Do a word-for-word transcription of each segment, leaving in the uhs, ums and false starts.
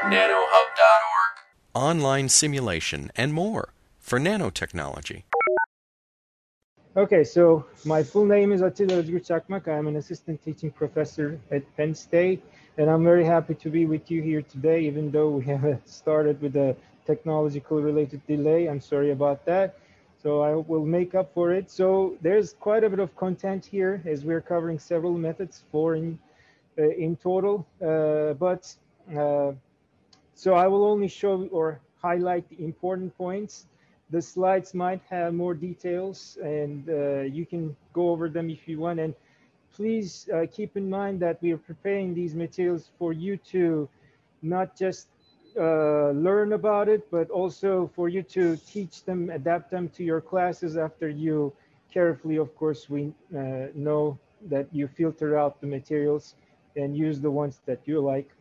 nanohub dot org. Online simulation and more for nanotechnology. Okay, so my full name is Atilla Özgür Çakmak. I'm an assistant teaching professor at Penn State, and I'm very happy to be with you here today, even though we have started with a technological related delay. I'm sorry about that. So I will make up for it. So there's quite a bit of content here as we're covering several methods, four in, uh, in total. Uh, but uh, so I will only show or highlight the important points. The slides might have more details, and uh, you can go over them if you want. And please uh, keep in mind that we are preparing these materials for you to not just uh, learn about it, but also for you to teach them, adapt them to your classes after you carefully, of course, we uh, know that you filter out the materials and use the ones that you like.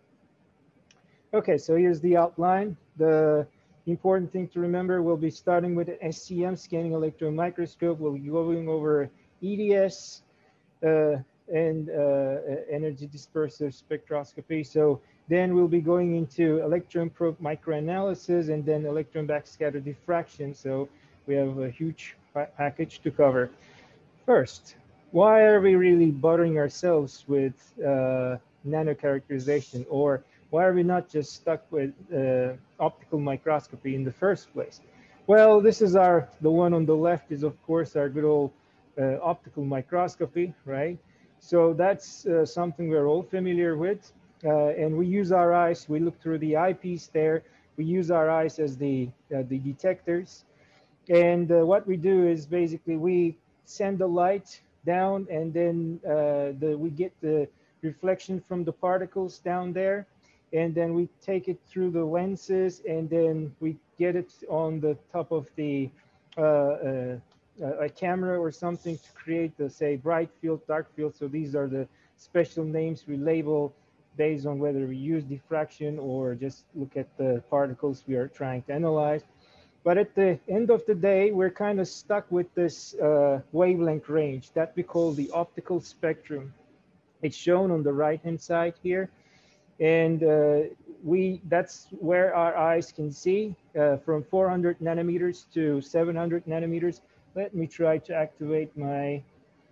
Okay, so here's the outline. The important thing to remember, we'll be starting with an S C M, scanning electron microscope. We'll be going over E D S uh, and uh, energy dispersive spectroscopy. So then we'll be going into electron probe microanalysis and then electron backscatter diffraction. So we have a huge package to cover. First, why are we really bothering ourselves with uh, nanocharacterization, or why are we not just stuck with uh, optical microscopy in the first place? Well, this is our, the one on the left is of course our good old uh, optical microscopy, right? So that's uh, something we're all familiar with. Uh, and we use our eyes, we look through the eyepiece there. We use our eyes as the, uh, the detectors. And uh, what we do is basically we send the light down, and then uh, the, we get the reflection from the particles down there. And then we take it through the lenses, and then we get it on the top of the uh, uh, a camera or something to create the, say, bright field, dark field. So these are the special names we label based on whether we use diffraction or just look at the particles we are trying to analyze. But at the end of the day, we're kind of stuck with this uh, wavelength range that we call the optical spectrum. It's shown on the right-hand side here. And uh, we that's where our eyes can see uh, from four hundred nanometers to seven hundred nanometers. Let me try to activate my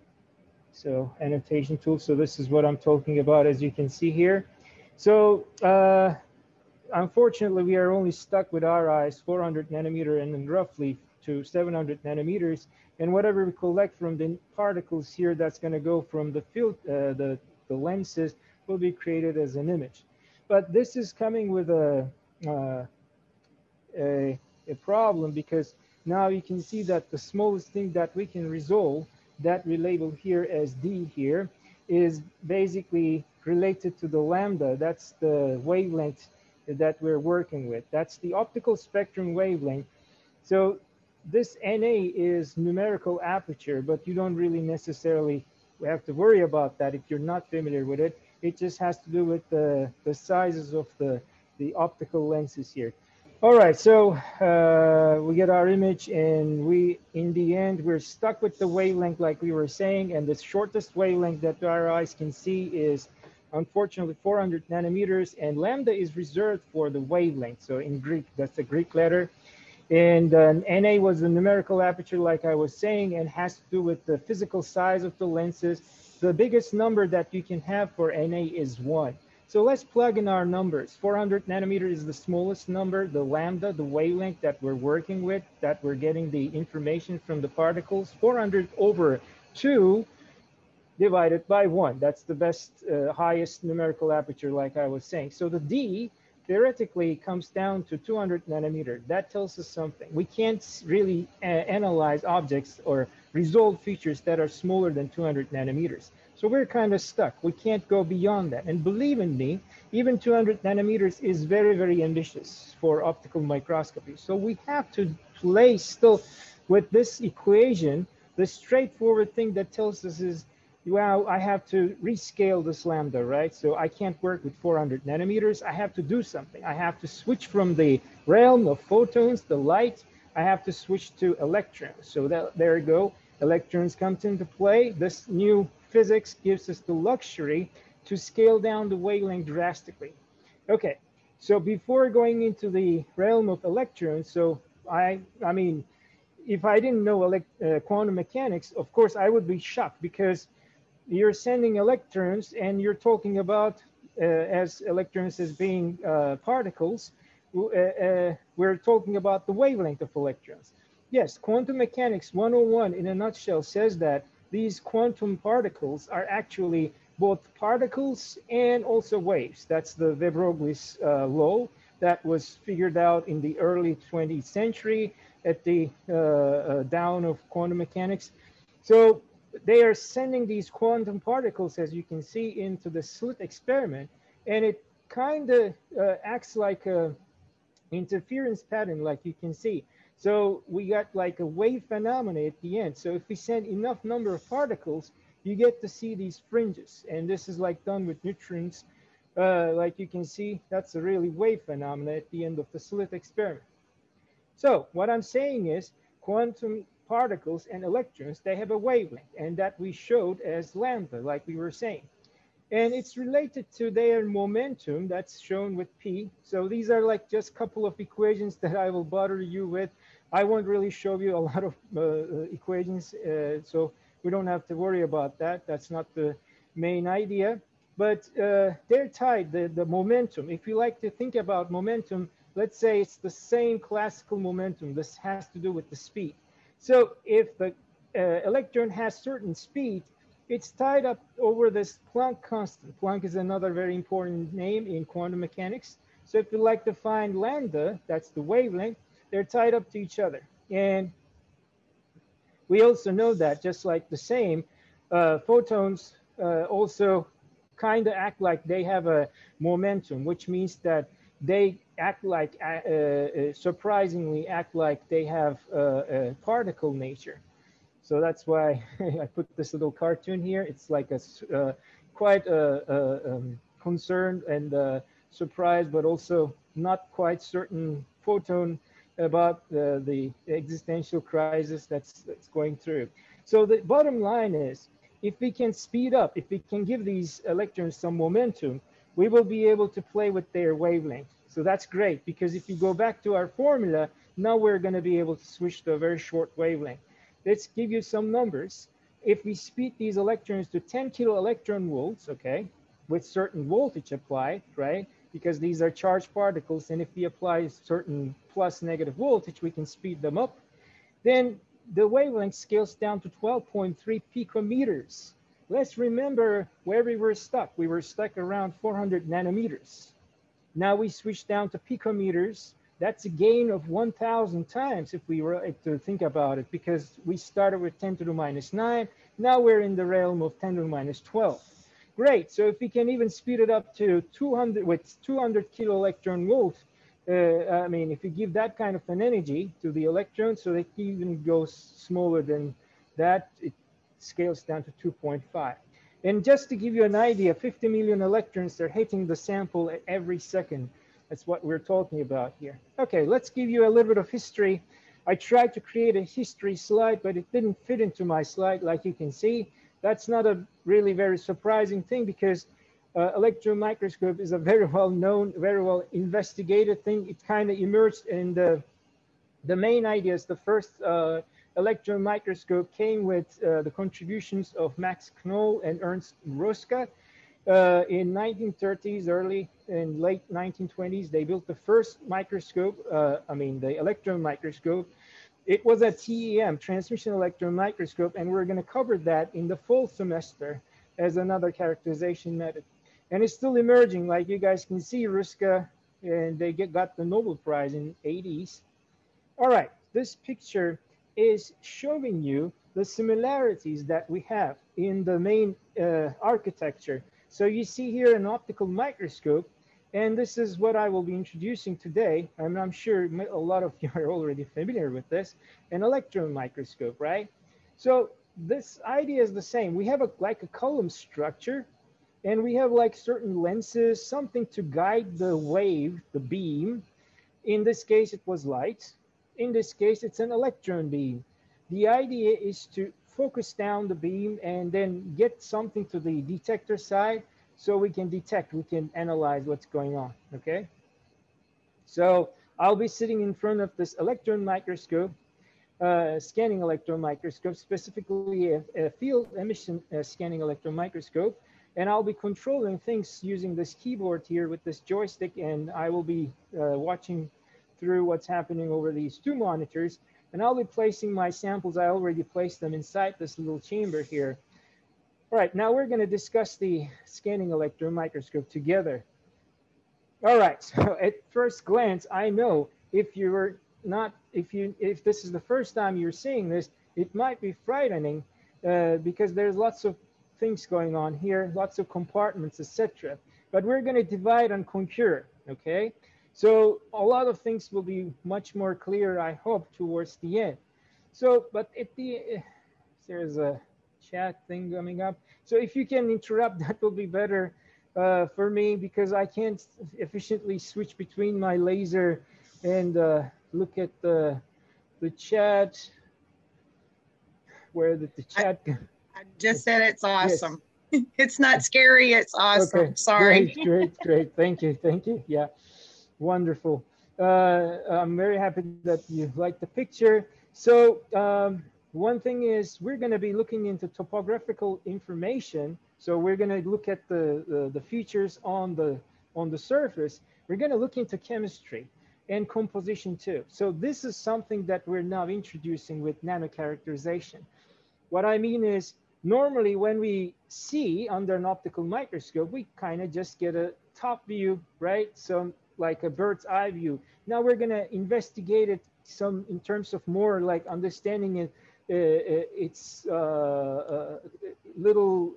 so annotation tool. So this is what I'm talking about, as you can see here. So uh, unfortunately, we are only stuck with our eyes four hundred nanometer and then roughly to seven hundred nanometers. And whatever we collect from the particles here, that's going to go from the field, uh, the the lenses, will be created as an image. But this is coming with a, uh, a, a problem, because now you can see that the smallest thing that we can resolve, that we label here as D here, is basically related to the lambda. That's the wavelength that we're working with. That's the optical spectrum wavelength. So this N A is numerical aperture, but you don't really necessarily have to worry about that if you're not familiar with it. It just has to do with the, the sizes of the, the optical lenses here. All right, so uh, we get our image, and we, in the end, we're stuck with the wavelength like we were saying, and the shortest wavelength that our eyes can see is unfortunately four hundred nanometers, and lambda is reserved for the wavelength. So in Greek, that's a Greek letter. And uh, N A was the numerical aperture, like I was saying, and has to do with the physical size of the lenses. The biggest number that you can have for N A is one. So let's plug in our numbers. four hundred nanometer is the smallest number, the lambda, the wavelength that we're working with, that we're getting the information from the particles. four hundred over two divided by one. That's the best, uh, highest numerical aperture, like I was saying. So the D theoretically comes down to two hundred nanometer. That tells us something. We can't really uh, analyze objects or resolve features that are smaller than two hundred nanometers. So we're kind of stuck. We can't go beyond that. And believe in me, even two hundred nanometers is very, very ambitious for optical microscopy. So we have to play still with this equation. The straightforward thing that tells us is, well, I have to rescale this lambda, right? So I can't work with four hundred nanometers. I have to do something. I have to switch from the realm of photons, the light. I have to switch to electrons. So that, there you go. Electrons comes into play. This new physics gives us the luxury to scale down the wavelength drastically. Okay, So before going into the realm of electrons, so I, I mean, if I didn't know elect, uh, quantum mechanics, of course I would be shocked, because you're sending electrons and you're talking about uh, as electrons as being uh, particles. Uh, uh, we're talking about the wavelength of electrons. Yes, quantum mechanics one oh one in a nutshell says that these quantum particles are actually both particles and also waves. That's the de Broglie's uh, law that was figured out in the early twentieth century at the uh, uh, dawn of quantum mechanics. So they are sending these quantum particles, as you can see, into the slit experiment, and it kind of uh, acts like a interference pattern, like you can see. So we got like a wave phenomena at the end. So if we send enough number of particles, you get to see these fringes, and this is like done with neutrons. Uh, like you can see, that's a really wave phenomena at the end of the slit experiment. So what I'm saying is quantum particles and electrons, they have a wavelength, and that we showed as lambda, like we were saying. And it's related to their momentum that's shown with P. So these are like just a couple of equations that I will bother you with. I won't really show you a lot of uh, equations, uh, so we don't have to worry about that. That's not the main idea. But uh, they're tied, the, the momentum. If you like to think about momentum, let's say it's the same classical momentum. This has to do with the speed. So if the uh, electron has certain speed, it's tied up over this Planck constant. Planck is another very important name in quantum mechanics. So if you like to find lambda, that's the wavelength, they're tied up to each other. And we also know that just like the same, uh, photons uh, also kind of act like they have a momentum, which means that they act like, uh, uh, surprisingly act like they have uh, a particle nature. So that's why I put this little cartoon here. It's like a uh, quite a, a um, concerned and uh, surprised, but also not quite certain photon about uh, the existential crisis that's, that's going through. So the bottom line is, if we can speed up, if we can give these electrons some momentum, we will be able to play with their wavelength. So that's great, because if you go back to our formula, now we're going to be able to switch to a very short wavelength. Let's give you some numbers. If we speed these electrons to ten kilo electron volts, okay, with certain voltage applied, right? Because these are charged particles, and if we apply certain plus negative voltage, we can speed them up. Then the wavelength scales down to twelve point three picometers. Let's remember where we were stuck. We were stuck around four hundred nanometers. Now we switch down to picometers. That's a gain of one thousand times if we were to think about it, because we started with ten to the minus nine. Now we're in the realm of ten to the minus twelve. Great. So if we can even speed it up to two hundred with two hundred kilo electron volts, uh, I mean, if you give that kind of an energy to the electron, so it even goes smaller than that, it scales down to two point five. And just to give you an idea, fifty million electrons are hitting the sample every second. That's what we're talking about here. Okay, let's give you a little bit of history. I tried to create a history slide, but it didn't fit into my slide, like you can see. That's not a really very surprising thing, because uh, electron microscope is a very well known, very well investigated thing. It kind of emerged in the, the main ideas. The first uh, electron microscope came with uh, the contributions of Max Knoll and Ernst Röska. Uh, in nineteen thirties, early and late nineteen twenties, they built the first microscope, uh, I mean, the electron microscope. It was a T E M, transmission electron microscope, and we're going to cover that in the fall semester as another characterization method. And it's still emerging, like you guys can see, Röska, and they get, got the Nobel Prize in the eighties. All right, this picture is showing you the similarities that we have in the main uh, architecture. So you see here an optical microscope, and this is what I will be introducing today. And I'm sure a lot of you are already familiar with this, an electron microscope, right? So this idea is the same. We have a, like a column structure, and we have like certain lenses, something to guide the wave, the beam. In this case, it was light. In this case, it's an electron beam. The idea is to focus down the beam and then get something to the detector side so we can detect, we can analyze what's going on, okay? So I'll be sitting in front of this electron microscope, uh, scanning electron microscope, specifically a, a field emission uh, scanning electron microscope. And I'll be controlling things using this keyboard here with this joystick, and I will be uh, watching through what's happening over these two monitors. And I'll be placing my samples. I already placed them inside this little chamber here. All right, now we're going to discuss the scanning electron microscope together. All right, so at first glance, I know if you were not, if you, if this is the first time you're seeing this, it might be frightening uh, because there's lots of things going on here, lots of compartments, et cetera. But we're going to divide and conquer, okay? So a lot of things will be much more clear, I hope, towards the end. So, but at the, uh, there's a chat thing coming up. So if you can interrupt, that will be better uh, for me, because I can't efficiently switch between my laser and uh, look at the, the chat. Where did the chat go? I just said it's awesome. Yes. It's not scary, it's awesome. Okay. Sorry. Great, great, great. Thank you, thank you. Yeah, wonderful. Uh, I'm very happy that you like the picture. So um, one thing is we're going to be looking into topographical information. So we're going to look at the, the, the features on the, on the surface. We're going to look into chemistry and composition too. So this is something that we're now introducing with nanocharacterization. What I mean is, normally when we see under an optical microscope, we kind of just get a top view, right? So like a bird's eye view. Now we're going to investigate it some in terms of more like understanding it, uh, its uh, uh, little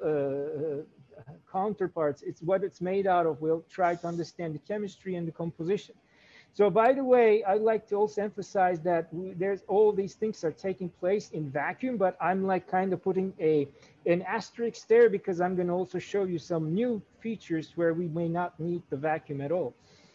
uh, counterparts. It's what it's made out of. We'll try to understand the chemistry and the composition. So by the way, I'd like to also emphasize that we, there's all these things are taking place in vacuum, but I'm like kind of putting a an asterisk there because I'm going to also show you some new features where we may not need the vacuum at all.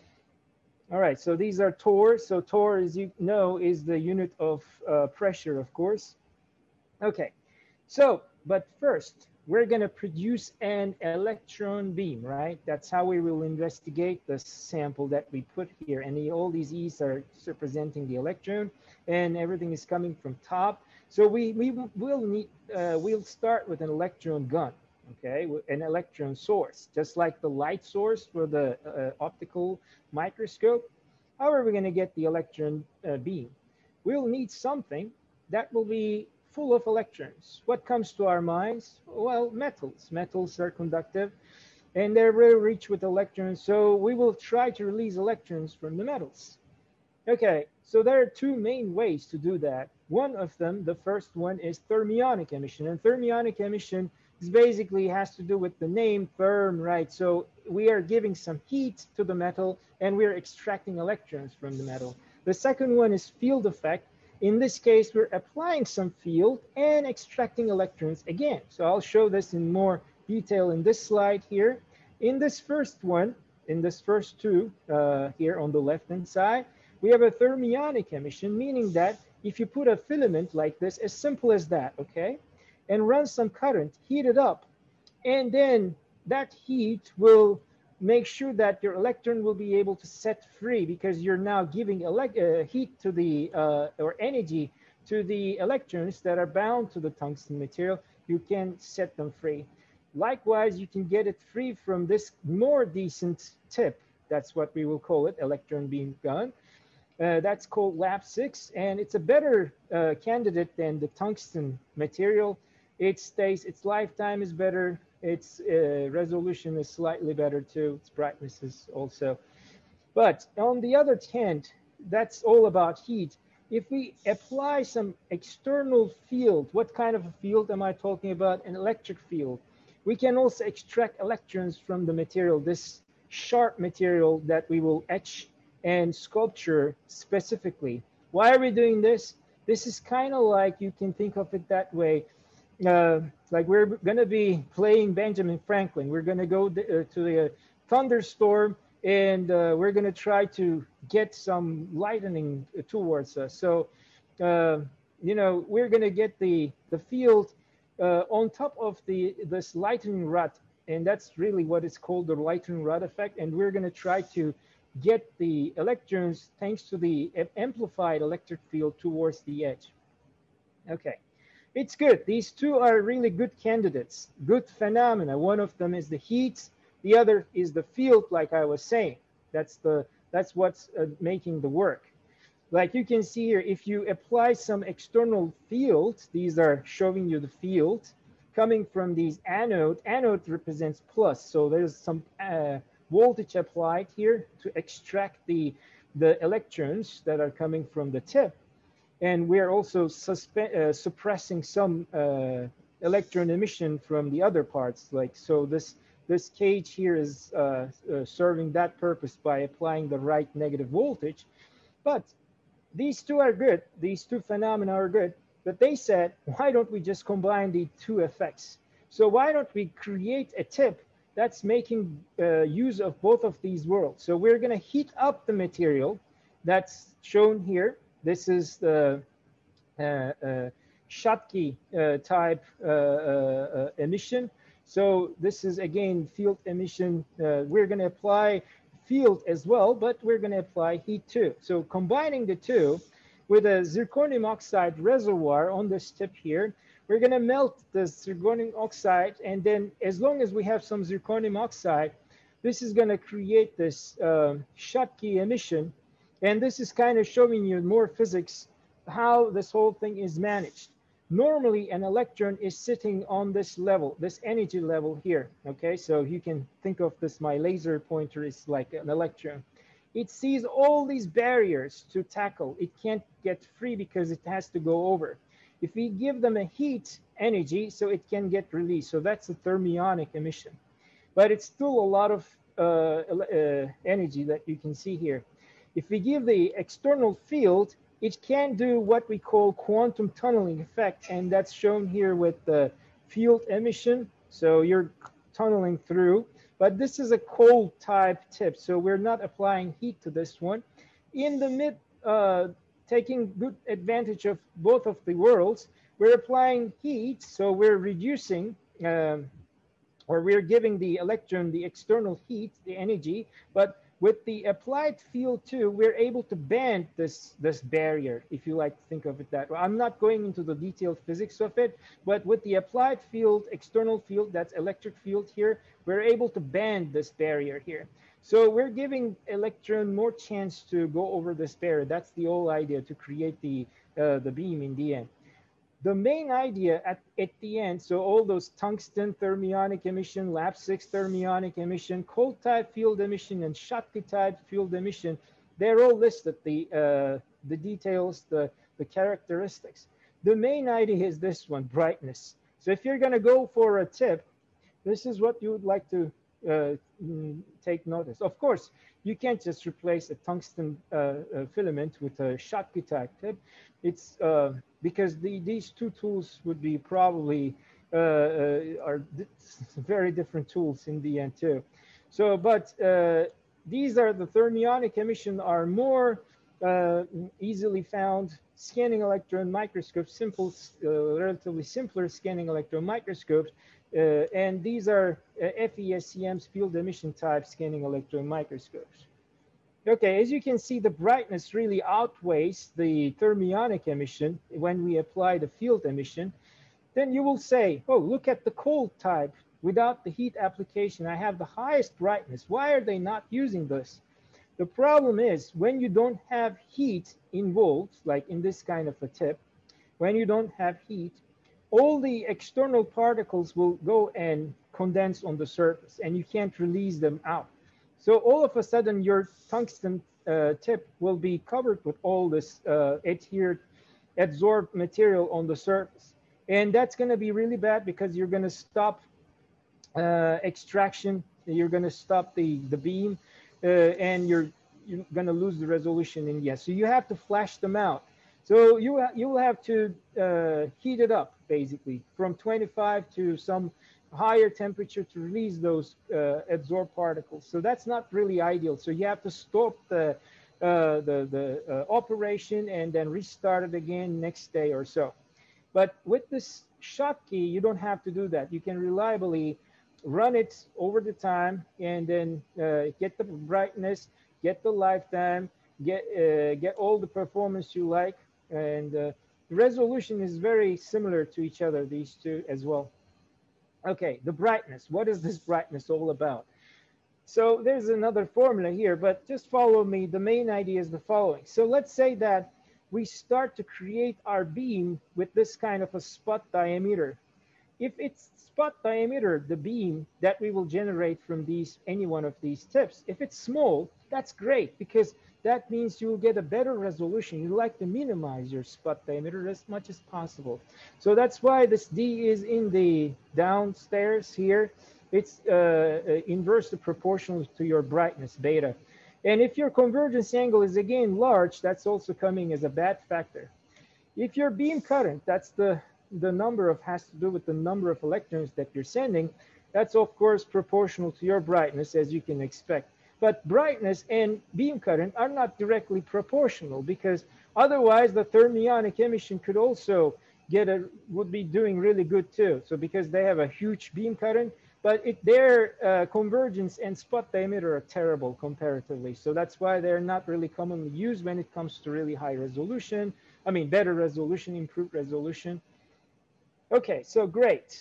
All right, so these are torr. So torr, as you know, is the unit of uh, pressure, of course. Okay, so but first, we're going to produce an electron beam, right? That's how we will investigate the sample that we put here. And the, all these E's are representing the electron, and everything is coming from top. So we, we will need, uh, we'll start with an electron gun, okay? An electron source, just like the light source for the uh, optical microscope. How are we going to get the electron uh, beam? We'll need something that will be full of electrons. What comes to our minds? Well, metals. Metals are conductive and they're very rich with electrons. So we will try to release electrons from the metals. Okay, so there are two main ways to do that. One of them, the first one, is thermionic emission. And thermionic emission is basically has to do with the name therm, right? So we are giving some heat to the metal and we're extracting electrons from the metal. The second one is field effect. In this case, we're applying some field and extracting electrons again. So I'll show this in more detail in this slide here. In this first one, in this first two uh, here on the left-hand side, we have a thermionic emission, meaning that if you put a filament like this, as simple as that, okay, and run some current, heat it up, and then that heat will make sure that your electron will be able to set free because you're now giving elect uh, heat to the, uh, or energy to the electrons that are bound to the tungsten material. You can set them free. Likewise, you can get it free from this more decent tip. That's what we will call it, electron beam gun. Uh, that's called lab six, and it's a better uh, candidate than the tungsten material. It stays, its lifetime is better. Its uh, resolution is slightly better too. Its brightness is also. But on the other hand, that's all about heat. If we apply some external field, what kind of a field am I talking about? An electric field. We can also extract electrons from the material, this sharp material that we will etch and sculpture specifically. Why are we doing this? This is kind of like, you can think of it that way. Uh, like we're going to be playing Benjamin Franklin. We're going to go th uh, to a thunderstorm and uh, we're going to try to get some lightning towards us. So, uh, you know, we're going to get the, the field uh, on top of the this lightning rod. And that's really what is called the lightning rod effect. And we're going to try to get the electrons thanks to the amplified electric field towards the edge. Okay, it's good. These two are really good candidates, good phenomena. One of them is the heat, the other is the field, like I was saying. That's the that's what's uh, making the work. Like you can see here, if you apply some external field, these are showing you the field coming from these anode. Anode represents plus, so there's some uh, voltage applied here to extract the the electrons that are coming from the tip, and we're also uh, suppressing some uh, electron emission from the other parts. Like so, this this cage here is uh, uh, serving that purpose by applying the right negative voltage, but these two are good. These two phenomena are good. But they said, why don't we just combine the two effects? So why don't we create a tip that's making uh, use of both of these worlds? So we're going to heat up the material that's shown here. This is the uh, uh, Schottky uh, type uh, uh, emission. So this is, again, field emission. Uh, we're going to apply field as well, but we're going to apply heat too. So combining the two with a zirconium oxide reservoir on this tip here, we're going to melt the zirconium oxide, and then as long as we have some zirconium oxide, this is going to create this uh, Schottky emission, and this is kind of showing you more physics how this whole thing is managed. Normally, an electron is sitting on this level, this energy level here, okay? So you can think of this, my laser pointer is like an electron. It sees all these barriers to tackle. It can't get free because it has to go over. If we give them a heat energy, so it can get released. So that's a thermionic emission. But it's still a lot of uh, uh, energy that you can see here. If we give the external field, it can do what we call quantum tunneling effect, and that's shown here with the field emission. So you're tunneling through, but this is a cold type tip, so we're not applying heat to this one. In the mid, uh, taking good advantage of both of the worlds, we're applying heat, so we're reducing, um, or we're giving the electron the external heat, the energy, but with the applied field too, we're able to bend this, this barrier, if you like to think of it that way. I'm not going into the detailed physics of it, but with the applied field, external field, that's electric field here, we're able to bend this barrier here. So we're giving electron more chance to go over this barrier. That's the whole idea, to create the, uh, the beam in the end. The main idea at, at the end, so all those tungsten thermionic emission, lab six thermionic emission, cold type field emission, and Schottky type field emission, they're all listed, the, uh, the details, the, the characteristics. The main idea is this one, brightness. So if you're going to go for a tip, this is what you would like to uh, take notice. Of course, you can't just replace a tungsten uh, uh, filament with a Schottky type tip. It's uh, because the, these two tools would be probably uh, uh, are very different tools in the end too. So, but uh, these are the thermionic emission are more uh, easily found scanning electron microscopes, simple, uh, relatively simpler scanning electron microscopes. Uh, and these are uh, F E S C M's field emission type scanning electron microscopes. Okay, as you can see, the brightness really outweighs the thermionic emission when we apply the field emission. Then you will say, oh, look at the cold type. Without the heat application, I have the highest brightness. Why are they not using this? The problem is when you don't have heat involved, like in this kind of a tip, when you don't have heat, all the external particles will go and condense on the surface, and you can't release them out. So all of a sudden, your tungsten uh, tip will be covered with all this uh, adhered, adsorbed material on the surface. And that's going to be really bad because you're going to stop uh, extraction, you're going to stop the, the beam, uh, and you're, you're going to lose the resolution in the end. So you have to flash them out. So you, ha you will have to uh, heat it up, basically, from twenty-five to some higher temperature to release those uh, adsorbed particles. So that's not really ideal. So you have to stop the, uh, the, the uh, operation and then restart it again next day or so. But with this Schottky, you don't have to do that. You can reliably run it over the time, and then uh, get the brightness, get the lifetime, get uh, get all the performance you like, and uh, resolution is very similar to each other, these two as well. Okay, the brightness. What is this brightness all about? So there's another formula here, but just follow me. The main idea is the following. So let's say that we start to create our beam with this kind of a spot diameter. If it's spot diameter, the beam that we will generate from these, any one of these tips, if it's small, that's great, because that means you'll get a better resolution. You like to minimize your spot diameter as much as possible. So that's why this D is in the downstairs here. It's uh, inversely proportional to your brightness, beta. And if your convergence angle is again large, that's also coming as a bad factor. If your beam current, that's the, the number of, has to do with the number of electrons that you're sending, that's of course proportional to your brightness, as you can expect. But brightness and beam current are not directly proportional, because otherwise the thermionic emission could also get a, would be doing really good too. So because they have a huge beam current, but it, their uh, convergence and spot diameter are terrible comparatively. So that's why they're not really commonly used when it comes to really high resolution. I mean, better resolution, improved resolution. Okay, so great.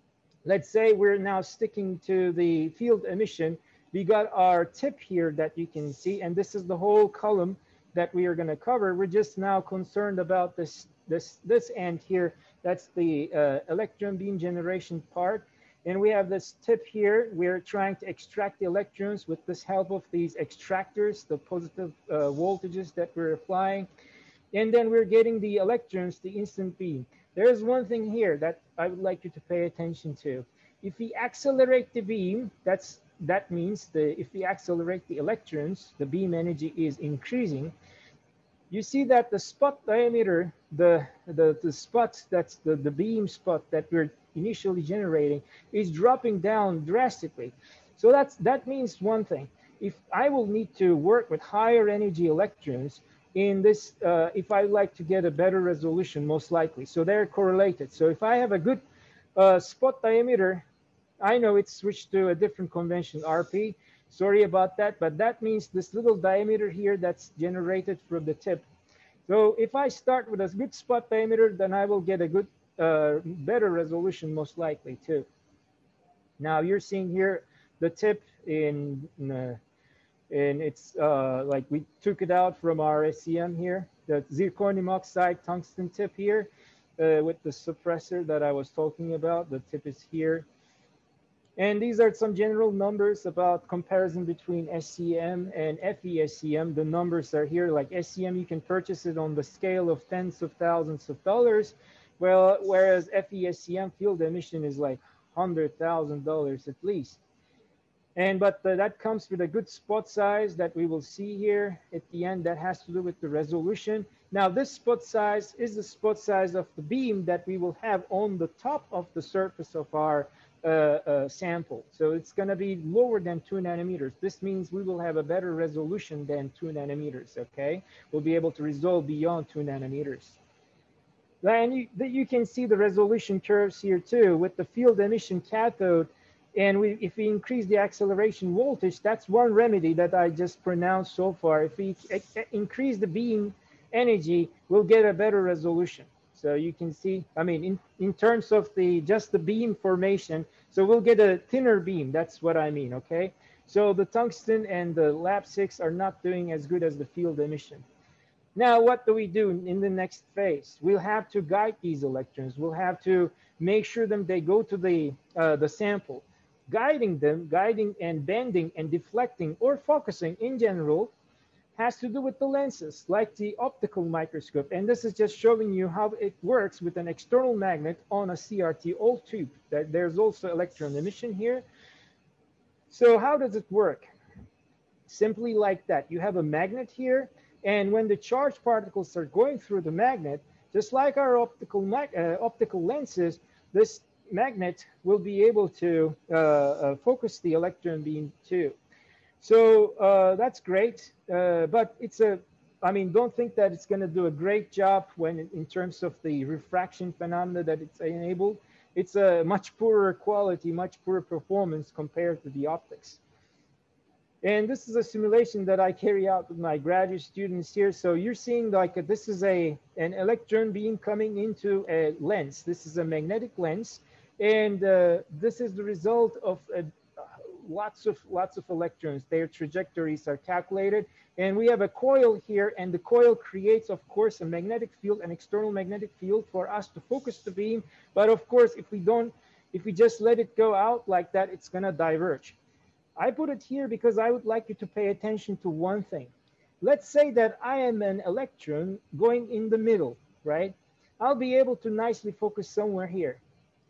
Let's say we're now sticking to the field emission. We got our tip here that you can see, and this is the whole column that we are going to cover. We're just now concerned about this, this, this end here. That's the uh, electron beam generation part. And we have this tip here. We're trying to extract the electrons with this help of these extractors, the positive uh, voltages that we're applying. And then we're getting the electrons, the instant beam. There's one thing here that I would like you to pay attention to. If we accelerate the beam, that's, that means the, if we accelerate the electrons, the beam energy is increasing. You see that the spot diameter, the, the, the spot, that's the, the beam spot that we're initially generating, is dropping down drastically. So that's, that means one thing. If I will need to work with higher energy electrons in this, uh, if I like to get a better resolution, most likely. So they're correlated. So if I have a good uh, spot diameter, I know it's switched to a different convention, R P. Sorry about that, but that means this little diameter here that's generated from the tip. So if I start with a good spot diameter, then I will get a good, uh, better resolution most likely too. Now you're seeing here the tip in, in uh, and it's uh, like we took it out from our S C M here, the zirconium oxide tungsten tip here uh, with the suppressor that I was talking about. The tip is here. And these are some general numbers about comparison between S C M and F E S C M. The numbers are here. Like S C M, you can purchase it on the scale of tens of thousands of dollars. Well, whereas F E S C M field emission is like one hundred thousand dollars at least. And but uh, that comes with a good spot size that we will see here at the end. That has to do with the resolution. Now this spot size is the spot size of the beam that we will have on the top of the surface of our uh, uh, sample. So it's going to be lower than two nanometers. This means we will have a better resolution than two nanometers, okay? We'll be able to resolve beyond two nanometers. And you, you can see the resolution curves here too with the field emission cathode. And we, if we increase the acceleration voltage, that's one remedy that I just pronounced so far. If we increase the beam energy, we'll get a better resolution. So you can see, I mean, in, in terms of the just the beam formation, so we'll get a thinner beam. That's what I mean, okay? So the tungsten and the lab six are not doing as good as the field emission. Now, what do we do in the next phase? We'll have to guide these electrons. We'll have to make sure that they go to the, uh, the sample. Guiding them, guiding and bending and deflecting or focusing in general has to do with the lenses, like the optical microscope. And this is just showing you how it works with an external magnet on a C R T old tube. There's also electron emission here. So how does it work? Simply like that. You have a magnet here, and when the charged particles are going through the magnet, just like our optical, uh, optical lenses, this magnet will be able to uh, uh, focus the electron beam too. So uh, that's great, uh, but it's a, I mean, don't think that it's going to do a great job when in terms of the refraction phenomena that it's enabled. it's a much poorer quality, much poorer performance compared to the optics. And this is a simulation that I carry out with my graduate students here. So you're seeing like a, this is a an electron beam coming into a lens. This is a magnetic lens, and uh, this is the result of uh, lots of lots of electrons. Their trajectories are calculated, and we have a coil here, and the coil creates, of course, a magnetic field, an external magnetic field for us to focus the beam. But of course, if we don't, if we just let it go out like that, it's gonna diverge. I put it here because I would like you to pay attention to one thing. Let's say that I am an electron going in the middle, right? I'll be able to nicely focus somewhere here.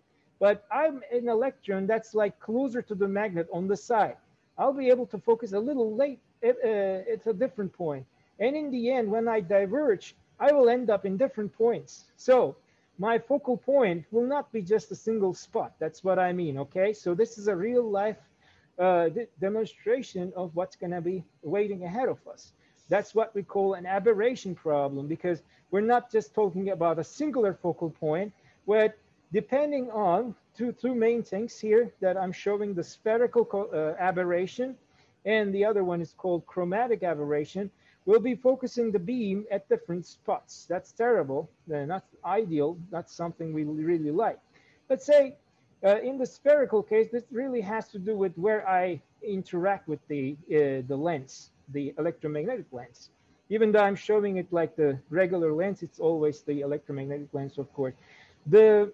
But I'm an electron that's like closer to the magnet on the side. I'll be able to focus a little late at, uh, at a different point. And in the end, when I diverge, I will end up in different points. So my focal point will not be just a single spot. That's what I mean, okay? So this is a real life Uh, the demonstration of what's going to be waiting ahead of us. That's what we call an aberration problem, because we're not just talking about a singular focal point, but depending on two, two main things here that I'm showing, the spherical uh, aberration, and the other one is called chromatic aberration. We'll be focusing the beam at different spots. That's terrible, uh, not ideal, not something we really like. Let's say Uh, in the spherical case, this really has to do with where I interact with the, uh, the lens, the electromagnetic lens. Even though I'm showing it like the regular lens, it's always the electromagnetic lens, of course. The,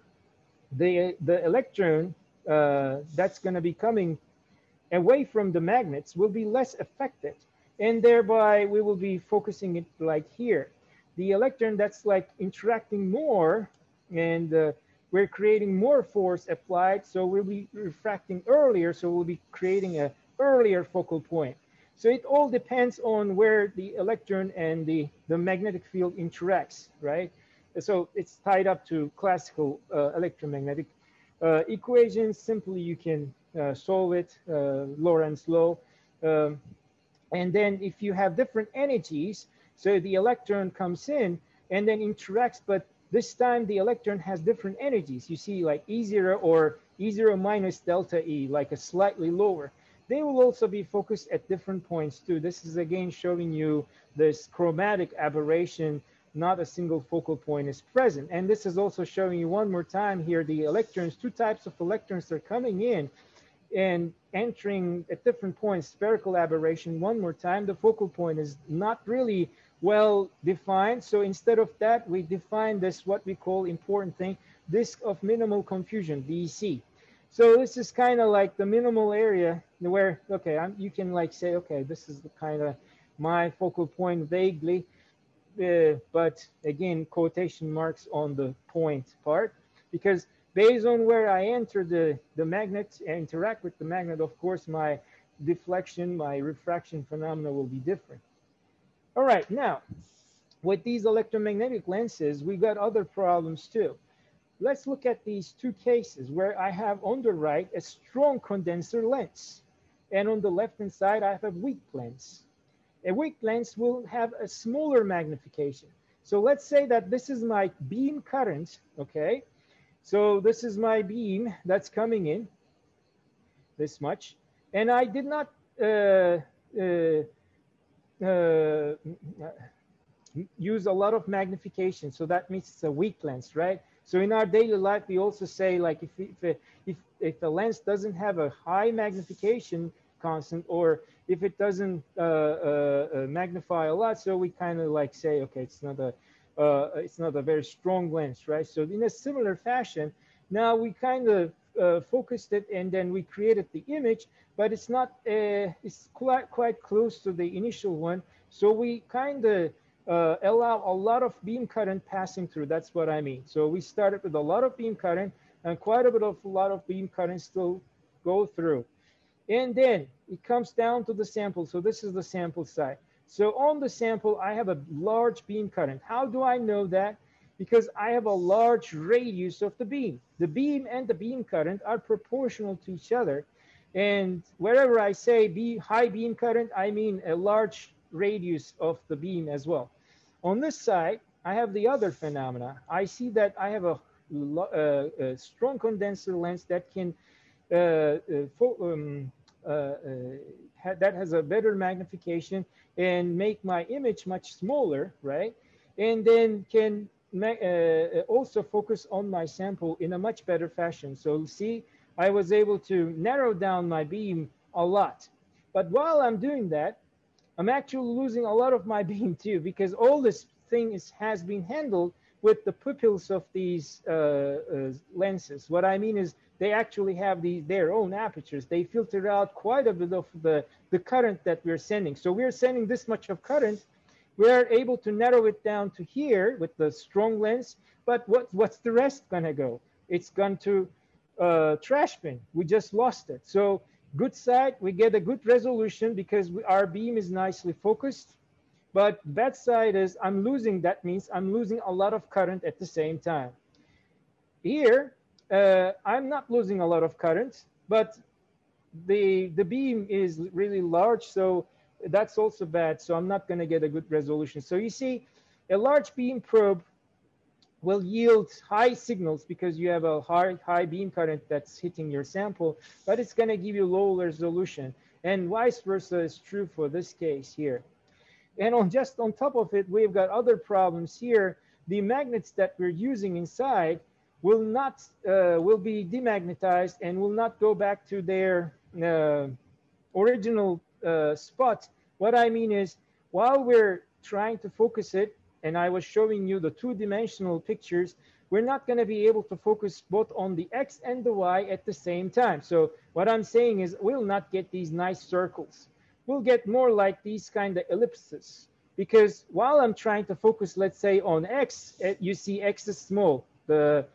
the, the electron uh, that's going to be coming away from the magnets will be less affected, and thereby we will be focusing it like here. The electron that's like interacting more, and uh, we're creating more force applied, so we'll be refracting earlier, so we'll be creating a earlier focal point. So it all depends on where the electron and the, the magnetic field interacts, right? So it's tied up to classical uh, electromagnetic uh, equations. Simply you can uh, solve it, uh, Lorentz law. Um, and then if you have different energies, so the electron comes in and then interacts, but this time the electron has different energies. You see like E zero or E zero minus delta E, like a slightly lower. They will also be focused at different points too. This is again showing you this chromatic aberration, not a single focal point is present. And this is also showing you one more time here, the electrons, two types of electrons are coming in and entering at different points, spherical aberration. One more time, the focal point is not really well defined. So instead of that, we define this, what we call important thing, disk of minimal confusion, D C. So this is kind of like the minimal area where, okay, I'm, you can like say, okay, this is the kind of my focal point vaguely, uh, but again, quotation marks on the point part, because based on where I enter the, the magnet and interact with the magnet, of course, my deflection, my refraction phenomena will be different. All right, now, with these electromagnetic lenses, we got other problems too. Let's look at these two cases where I have on the right a strong condenser lens, and on the left-hand side, I have a weak lens. A weak lens will have a smaller magnification. So let's say that this is my beam current, okay? So this is my beam that's coming in, this much, and I did not uh, uh, uh, use a lot of magnification, so that means it's a weak lens, right? So in our daily life, we also say like if if if if the lens doesn't have a high magnification constant, or if it doesn't uh, uh, uh, magnify a lot, so we kind of like say, okay, it's not a uh, it's not a very strong lens, right? So in a similar fashion, now we kind of uh, focused it, and then we created the image, but it's not uh, it's quite quite close to the initial one, so we kind of Uh, allow a lot of beam current passing through. That's what I mean. So we started with a lot of beam current, and quite a bit of a lot of beam current still go through. And then it comes down to the sample. So this is the sample side. So on the sample, I have a large beam current. How do I know that? Because I have a large radius of the beam. The beam and the beam current are proportional to each other. And wherever I say be high beam current, I mean a large radius of the beam as well. On this side, I have the other phenomena. I see that I have a uh, a strong condenser lens that can uh, uh, um, uh, uh, ha that has a better magnification and make my image much smaller, right? And then can uh, also focus on my sample in a much better fashion. So see, I was able to narrow down my beam a lot. But while I'm doing that, I'm actually losing a lot of my beam too, because all this thing is, has been handled with the pupils of these uh, uh, lenses. What I mean is they actually have the, their own apertures. They filter out quite a bit of the, the current that we're sending. So we're sending this much of current. We're able to narrow it down to here with the strong lens. But what, what's the rest gonna go? It's gone to uh, trash bin. We just lost it. So good side, we get a good resolution because we, our beam is nicely focused. But bad side is I'm losing, that means I'm losing a lot of current at the same time. Here, uh, I'm not losing a lot of current, but the, the beam is really large, so that's also bad. So I'm not gonna get a good resolution. So you see, a large beam probe will yield high signals because you have a high, high beam current that's hitting your sample, but it's gonna give you low resolution. And vice versa is true for this case here. And on just on top of it, we've got other problems here. The magnets that we're using inside will not uh, will be demagnetized and will not go back to their uh, original uh, spot. What I mean is, while we're trying to focus it, and I was showing you the two-dimensional pictures, we're not going to be able to focus both on the X and the Y at the same time. So what I'm saying is we'll not get these nice circles. We'll get more like these kind of ellipses, because while I'm trying to focus, let's say on X, you see X is small. The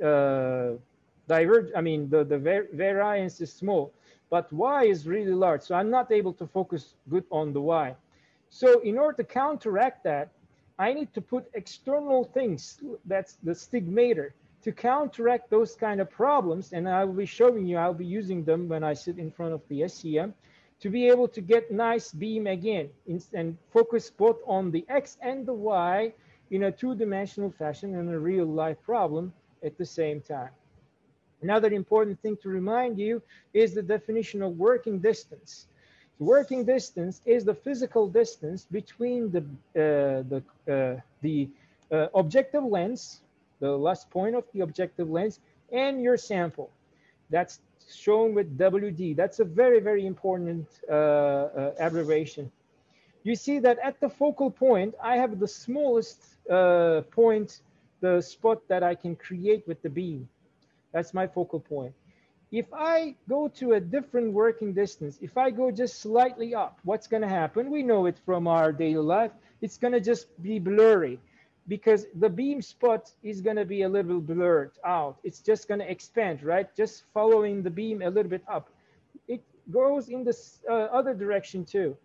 uh, diverge, I mean, the, the variance is small, but Y is really large. So I'm not able to focus good on the Y. So in order to counteract that, I need to put external things, that's the stigmator, to counteract those kind of problems. And I will be showing you, I'll be using them when I sit in front of the S E M, to be able to get nice beam again and focus both on the X and the Y in a two-dimensional fashion in a real life problem at the same time. Another important thing to remind you is the definition of working distance. The working distance is the physical distance between the, uh, the, uh, the uh, objective lens, the last point of the objective lens, and your sample. That's shown with W D. That's a very, very important uh, uh, abbreviation. You see that at the focal point, I have the smallest uh, point, the spot that I can create with the beam. That's my focal point. If I go to a different working distance, if I go just slightly up, what's going to happen? We know it from our daily life. It's going to just be blurry, because the beam spot is going to be a little blurred out. It's just going to expand, right? Just following the beam a little bit up. It goes in the uh, other direction too.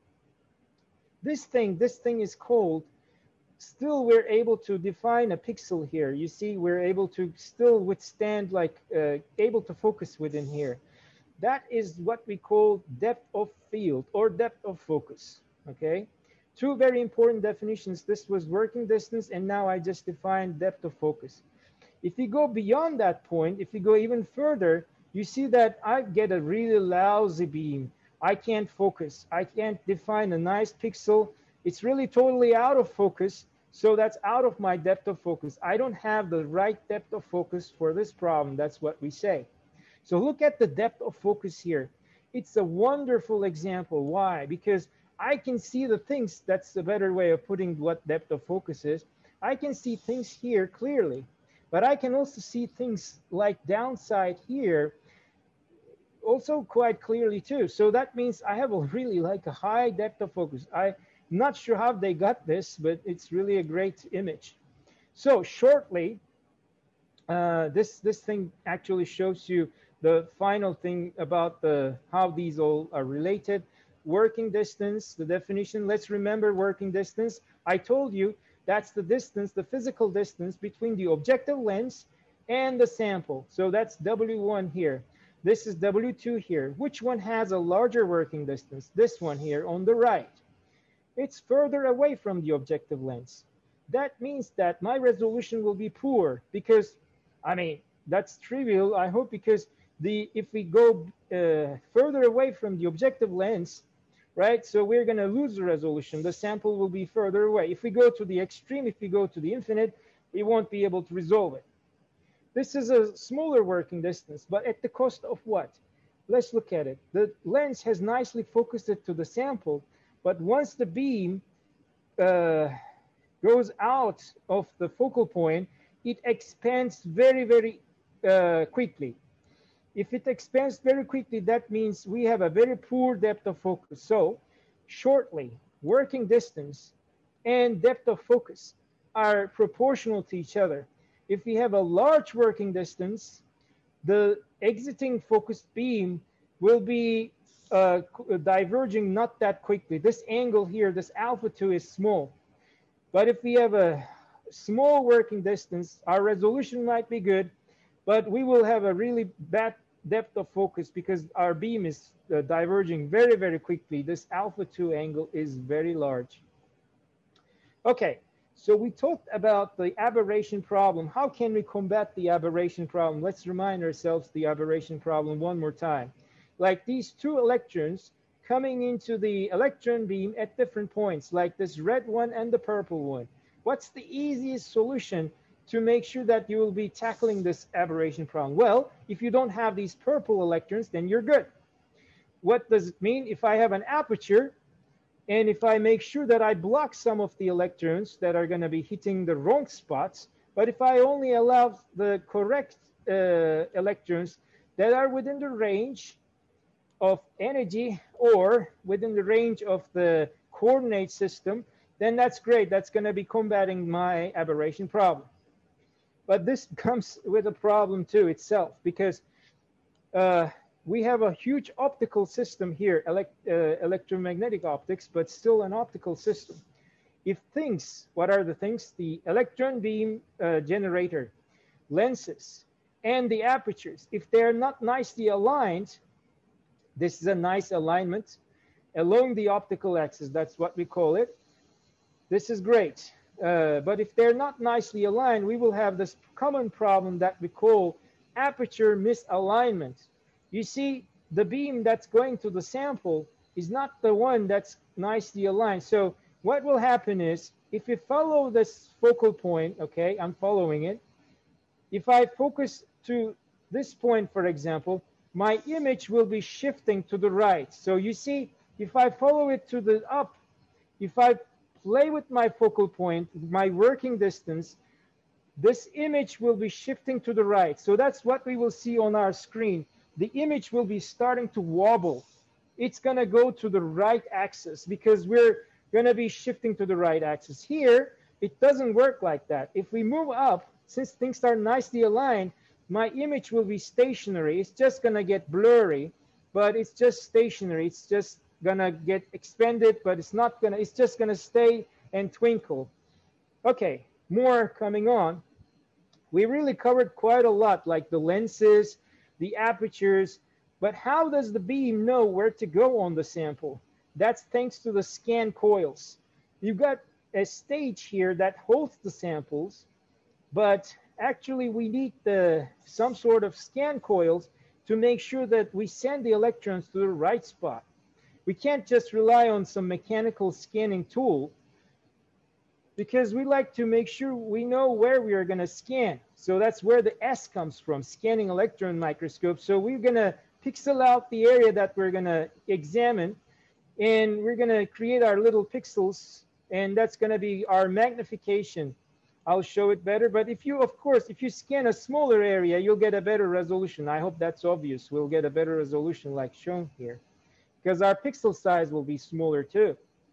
This thing, this thing is called, still we're able to define a pixel here. You see, we're able to still withstand, like uh, able to focus within here. That is what we call depth of field or depth of focus, okay? Two very important definitions. This was working distance, and now I just defined depth of focus. If you go beyond that point, if you go even further, you see that I get a really lousy beam. I can't focus. I can't define a nice pixel. It's really totally out of focus. So that's out of my depth of focus. I don't have the right depth of focus for this problem. That's what we say. So look at the depth of focus here. It's a wonderful example. Why? Because I can see the things. That's a better way of putting what depth of focus is. I can see things here clearly, but I can also see things like downside here also quite clearly too. So that means I have a really like a high depth of focus. I'm not sure how they got this, but it's really a great image. So shortly, uh, this, this thing actually shows you the final thing about the, how these all are related. Working distance, the definition, let's remember working distance. I told you that's the distance, the physical distance between the objective lens and the sample. So that's W one here. This is W two here. Which one has a larger working distance? This one here on the right. It's further away from the objective lens. That means that my resolution will be poor because I mean, that's trivial, I hope, because the if we go uh, further away from the objective lens, right, so we're going to lose the resolution. The sample will be further away. If we go to the extreme, if we go to the infinite, we won't be able to resolve it. This is a smaller working distance, but at the cost of what? Let's look at it. The lens has nicely focused it to the sample, but once the beam uh, goes out of the focal point, it expands very, very uh, quickly. If it expands very quickly, that means we have a very poor depth of focus. So shortly, working distance and depth of focus are proportional to each other. If we have a large working distance, the exiting focused beam will be uh, diverging not that quickly. This angle here, this alpha two, is small. But if we have a small working distance, our resolution might be good, but we will have a really bad depth of focus because our beam is uh, diverging very, very quickly. This alpha two angle is very large. Okay, so we talked about the aberration problem. How can we combat the aberration problem? Let's remind ourselves the aberration problem one more time. Like these two electrons coming into the electron beam at different points, like this red one and the purple one. What's the easiest solution to make sure that you will be tackling this aberration problem? Well, if you don't have these purple electrons, then you're good. What does it mean? If I have an aperture, and if I make sure that I block some of the electrons that are going to be hitting the wrong spots, but if I only allow the correct uh, electrons that are within the range of energy or within the range of the coordinate system, then that's great. That's going to be combating my aberration problem. But this comes with a problem too itself, because uh, we have a huge optical system here, elect, uh, electromagnetic optics, but still an optical system. If things, what are the things? The electron beam uh, generator, lenses, and the apertures, if they're not nicely aligned, this is a nice alignment along the optical axis, that's what we call it. This is great. Uh, but if they're not nicely aligned, we will have this common problem that we call aperture misalignment. You see, the beam that's going to the sample is not the one that's nicely aligned. So what will happen is, if you follow this focal point, okay, I'm following it. If I focus to this point, for example, my image will be shifting to the right. So you see, if I follow it to the up, if I play with my focal point, my working distance, this image will be shifting to the right. So that's what we will see on our screen. The image will be starting to wobble. It's going to go to the right axis because we're going to be shifting to the right axis. Here, it doesn't work like that. If we move up, since things are nicely aligned, my image will be stationary. It's just going to get blurry, but it's just stationary. It's just going to get expanded, but it's not going to, it's just going to stay and twinkle. Okay, more coming on. We really covered quite a lot, like the lenses, the apertures, but how does the beam know where to go on the sample? That's thanks to the scan coils. You've got a stage here that holds the samples, but actually we need the, some sort of scan coils to make sure that we send the electrons to the right spot. We can't just rely on some mechanical scanning tool, because we like to make sure we know where we are going to scan. So that's where the S comes from, scanning electron microscope. So we're going to pixel out the area that we're going to examine, and we're going to create our little pixels, and that's going to be our magnification. I'll show it better, but if you, of course, if you scan a smaller area, you'll get a better resolution. I hope that's obvious. We'll get a better resolution like shown here, because our pixel size will be smaller too.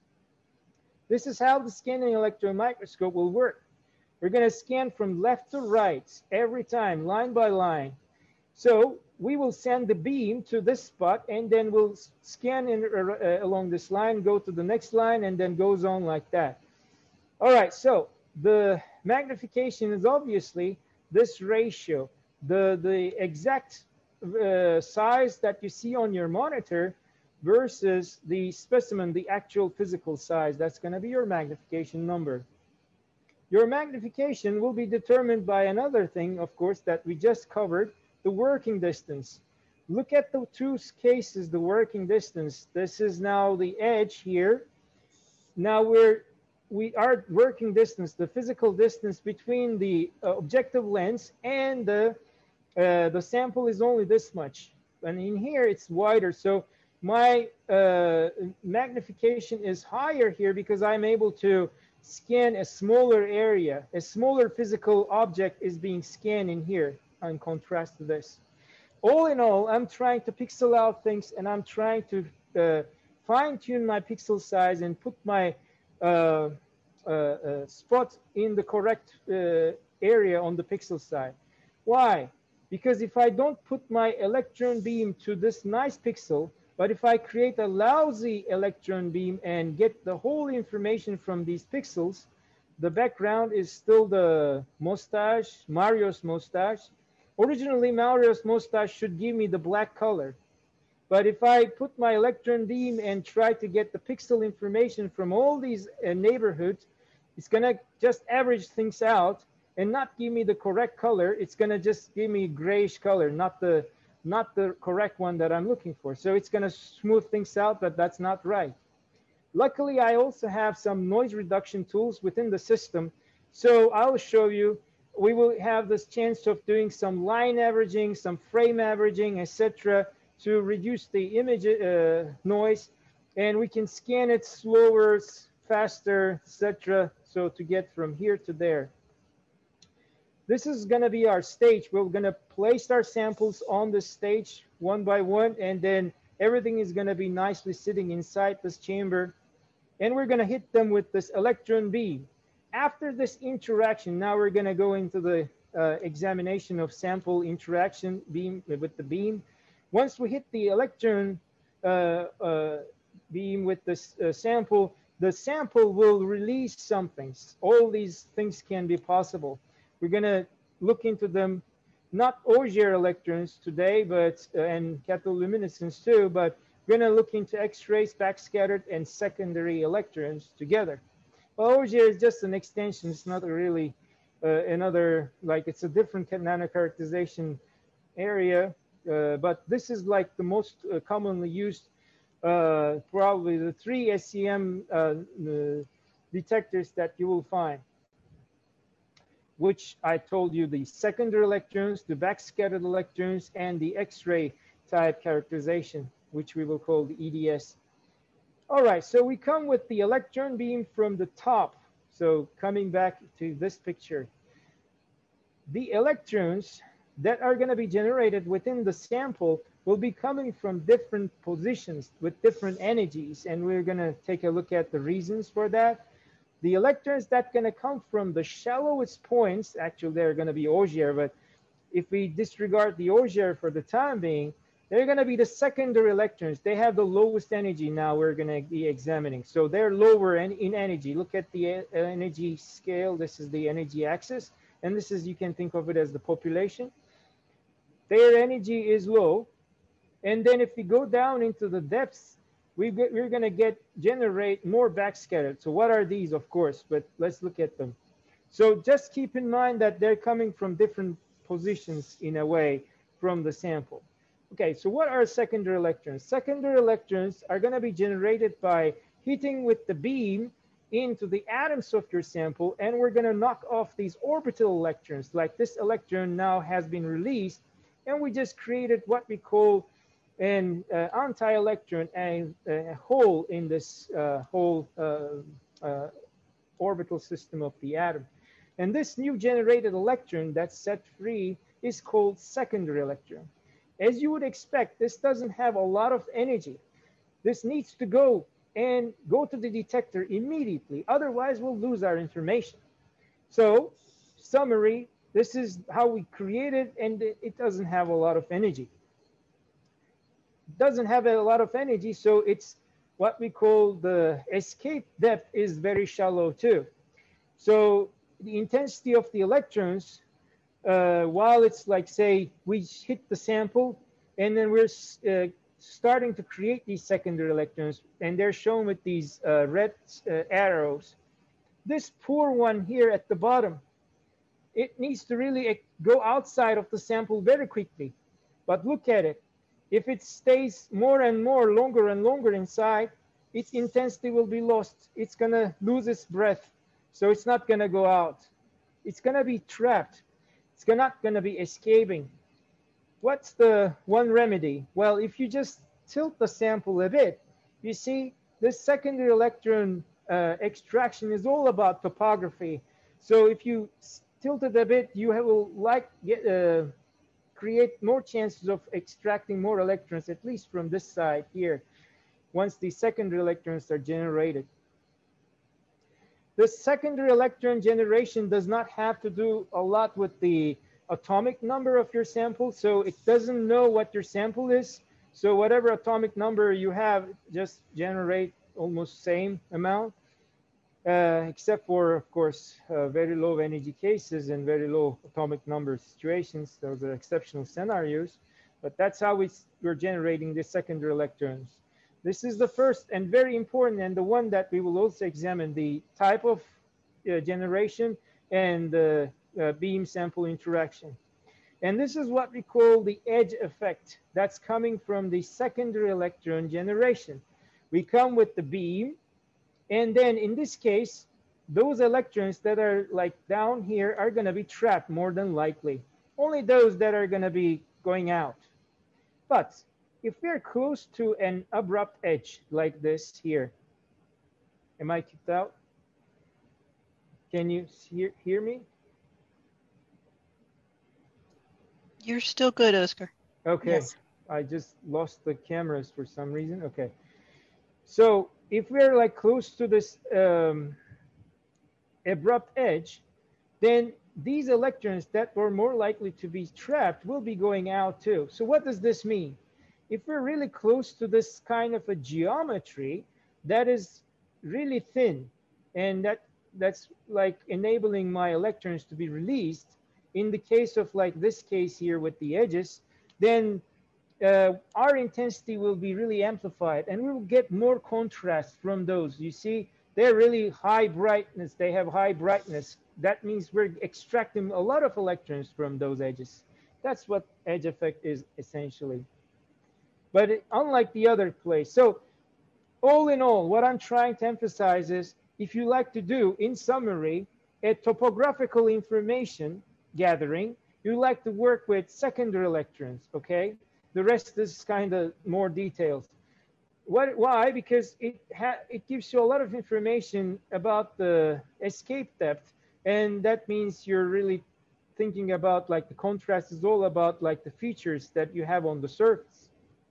This is how the scanning electron microscope will work. We're going to scan from left to right every time, line by line. So we will send the beam to this spot, and then we'll scan in, uh, along this line, go to the next line, and then goes on like that. All right, so the magnification is obviously this ratio. The, the exact uh, size that you see on your monitor versus the specimen, the actual physical size, that's going to be your magnification number. Your magnification will be determined by another thing, of course, that we just covered, the working distance. Look at the two cases, the working distance. This is now the edge here. Now we're, we are working distance, the physical distance between the uh, objective lens and the, uh, the sample is only this much. And in here it's wider. So my uh, magnification is higher here because I'm able to scan a smaller area. A smaller physical object is being scanned in here in contrast to this. All in all, I'm trying to pixel out things, and I'm trying to uh, fine tune my pixel size and put my uh, uh, uh, spot in the correct uh, area on the pixel side. Why? Because if I don't put my electron beam to this nice pixel, but if I create a lousy electron beam and get the whole information from these pixels, the background is still the mustache, Mario's mustache. Originally, Mario's mustache should give me the black color. But if I put my electron beam and try to get the pixel information from all these uh, neighborhoods, it's gonna just average things out and not give me the correct color. It's gonna just give me grayish color, not the not the correct one that I'm looking for. So it's gonna smooth things out, but that's not right. Luckily, I also have some noise reduction tools within the system. So I'll show you, we will have this chance of doing some line averaging, some frame averaging, et cetera, to reduce the image uh, noise. And we can scan it slower, faster, et cetera. So to get from here to there. This is going to be our stage. We're going to place our samples on the stage one by one, and then everything is going to be nicely sitting inside this chamber. And we're going to hit them with this electron beam. After this interaction, now we're going to go into the uh, examination of sample interaction beam with the beam. Once we hit the electron uh, uh, beam with this uh, sample, the sample will release something. All these things can be possible. We're going to look into them, not Auger electrons today, but uh, and cathodoluminescence too, but we're going to look into X-rays, backscattered, and secondary electrons together. Well, Auger is just an extension. It's not really uh, another, like it's a different nanocharacterization area, uh, but this is like the most uh, commonly used, uh, probably the three S E M uh, uh, detectors that you will find, which I told you, the secondary electrons, the backscattered electrons, and the X-ray type characterization, which we will call the E D S. All right, so we come with the electron beam from the top. So coming back to this picture, the electrons that are going to be generated within the sample will be coming from different positions with different energies, and we're going to take a look at the reasons for that. The electrons that are going to come from the shallowest points, actually they're going to be Auger, but if we disregard the Auger for the time being, they're going to be the secondary electrons. They have the lowest energy now we're going to be examining. So they're lower in, in energy. Look at the energy scale. This is the energy axis. And this is, you can think of it as the population. Their energy is low. And then if we go down into the depths, we get, we're going to get generate more backscattered. So what are these, of course? But let's look at them. So just keep in mind that they're coming from different positions in a way from the sample. Okay, so what are secondary electrons? Secondary electrons are going to be generated by hitting with the beam into the atoms of your sample, and we're going to knock off these orbital electrons. Like this electron now has been released, and we just created what we call an uh, anti-electron, a, a hole in this uh, whole uh, uh, orbital system of the atom. And this new generated electron that's set free is called secondary electron. As you would expect, this doesn't have a lot of energy. This needs to go and go to the detector immediately. Otherwise, we'll lose our information. So, summary, this is how we create it, and it doesn't have a lot of energy. It doesn't have a lot of energy, so it's what we call the escape depth is very shallow too. So the intensity of the electrons, uh, while it's like, say, we hit the sample, and then we're uh, starting to create these secondary electrons, and they're shown with these uh, red uh, arrows. this poor one here at the bottom, it needs to really go outside of the sample very quickly. But look at it. If it stays more and more, longer and longer inside, its intensity will be lost. It's going to lose its breath. So it's not going to go out. It's going to be trapped. It's not going to be escaping. What's the one remedy? Well, if you just tilt the sample a bit, you see this secondary electron uh, extraction is all about topography. So if you tilt it a bit, you will like get, uh, create more chances of extracting more electrons, at least from this side here, once the secondary electrons are generated. The secondary electron generation does not have to do a lot with the atomic number of your sample, so it doesn't know what your sample is. So whatever atomic number you have, just generate almost same amount, uh, except for, of course, uh, very low energy cases and very low atomic number situations. Those are exceptional scenarios, but that's how we, we're generating the secondary electrons. This is the first and very important, and the one that we will also examine, the type of uh, generation and the uh, beam sample interaction. And this is what we call the edge effect. That's coming from the secondary electron generation. We come with the beam, and then in this case, those electrons that are like down here are going to be trapped more than likely. Only those that are going to be going out. But if we're close to an abrupt edge like this here, am I kicked out? Can you hear, hear me? You're still good, Oscar. Okay, Yes. I just lost the cameras for some reason. Okay, so if we're like close to this um, abrupt edge, then these electrons that were more likely to be trapped will be going out too. So what does this mean? If we're really close to this kind of a geometry that is really thin, and that that's like enabling my electrons to be released, in the case of like this case here with the edges, then uh, our intensity will be really amplified, and we will get more contrast from those. You see, they're really high brightness. They have high brightness. That means we're extracting a lot of electrons from those edges. That's what edge effect is essentially. But it, unlike the other place. So all in all, what I'm trying to emphasize is, if you like to do, in summary, a topographical information gathering, you like to work with secondary electrons, okay? The rest is kind of more details. What, why? Because it, ha it gives you a lot of information about the escape depth, and that means you're really thinking about like the contrast is all about like the features that you have on the surface.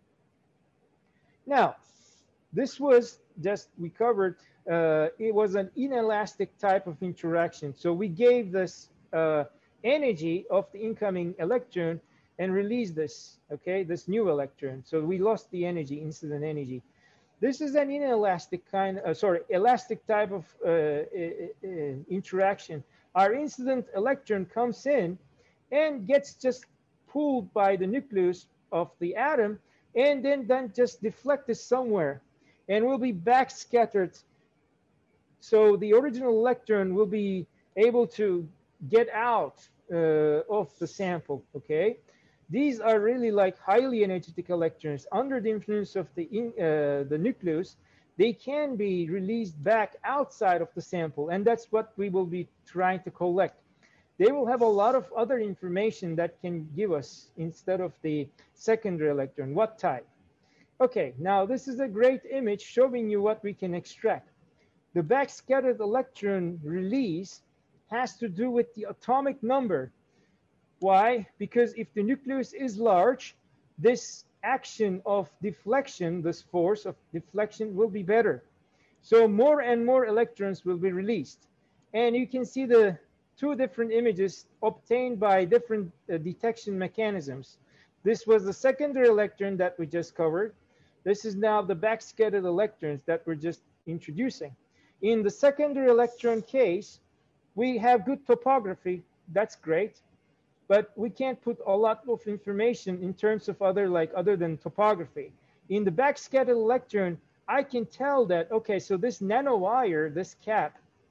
Now, this was just, we covered, uh, it was an inelastic type of interaction. So we gave this uh, energy of the incoming electron and released this, okay, this new electron. So we lost the energy, incident energy. This is an inelastic kind, uh, sorry, elastic type of uh, uh, uh, interaction. Our incident electron comes in and gets just pulled by the nucleus of the atom, and then, then just deflected somewhere and will be back scattered. So the original electron will be able to get out uh, of the sample, okay? These are really like highly energetic electrons. Under the influence of the, in, uh, the nucleus, they can be released back outside of the sample, and that's what we will be trying to collect. They will have a lot of other information that can give us, instead of the secondary electron, what type. Okay, now this is a great image showing you what we can extract. The backscattered electron release has to do with the atomic number. Why? Because if the nucleus is large, this action of deflection, this force of deflection will be better. So more and more electrons will be released. And you can see the two different images obtained by different uh, detection mechanisms. This was the secondary electron that we just covered. This is now the backscattered electrons that we're just introducing. In the secondary electron case, we have good topography. That's great. But we can't put a lot of information in terms of other, like other than topography. In the backscattered electron, I can tell that, okay, so this nanowire, this cap,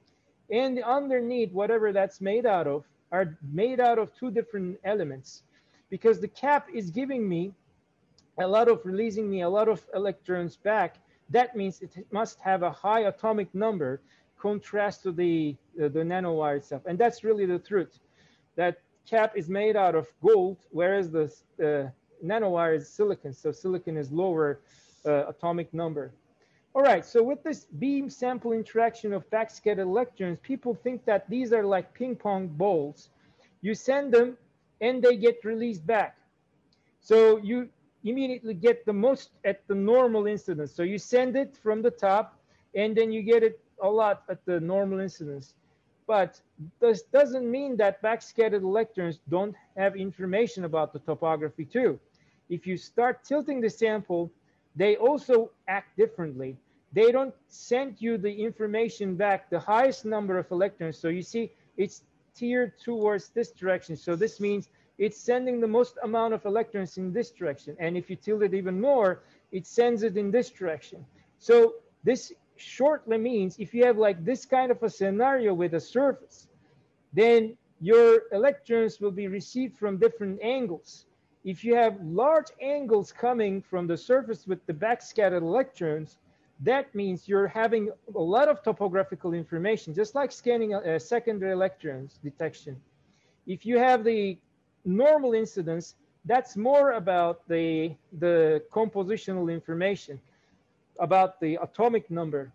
and underneath, whatever that's made out of, are made out of two different elements. Because the cap is giving me a lot of, releasing me a lot of electrons back, that means it must have a high atomic number, contrast to the, uh, the nanowire itself. And that's really the truth. That cap is made out of gold, whereas the uh, nanowire is silicon. So silicon is lower uh, atomic number. All right, so with this beam sample interaction of backscattered electrons, people think that these are like ping pong balls. You send them and they get released back. So you immediately get the most at the normal incidence. So you send it from the top and then you get it a lot at the normal incidence. But this doesn't mean that backscattered electrons don't have information about the topography too. If you start tilting the sample, they also act differently. They don't send you the information back, the highest number of electrons. So you see it's tiered towards this direction. So this means it's sending the most amount of electrons in this direction. And if you tilt it even more, it sends it in this direction. So this shortly means if you have like this kind of a scenario with a surface, then your electrons will be received from different angles. If you have large angles coming from the surface with the backscattered electrons, that means you're having a lot of topographical information, just like scanning a, a secondary electrons detection. If you have the normal incidence, that's more about the, the compositional information, about the atomic number.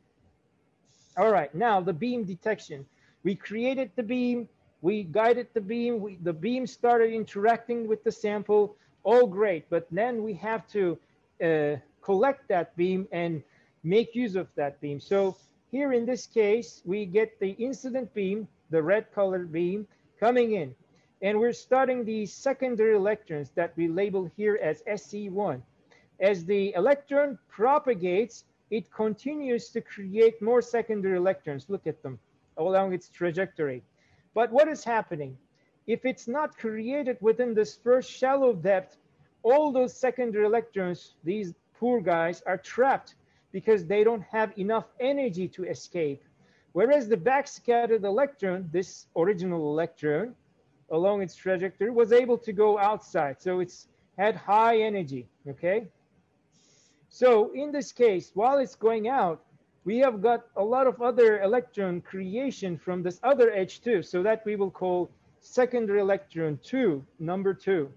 All right, now the beam detection. We created the beam, we guided the beam, we, the beam started interacting with the sample, all great, but then we have to uh, collect that beam and make use of that beam. So here in this case, we get the incident beam, the red colored beam, coming in. And we're starting the secondary electrons that we label here as S E one. As the electron propagates, it continues to create more secondary electrons. Look at them along its trajectory. But what is happening? If it's not created within this first shallow depth, all those secondary electrons, these poor guys, are trapped because they don't have enough energy to escape. Whereas the backscattered electron, this original electron, along its trajectory, was able to go outside. So it's had high energy, okay? So in this case, while it's going out, we have got a lot of other electron creation from this other edge too. So that we will call secondary electron two, number two.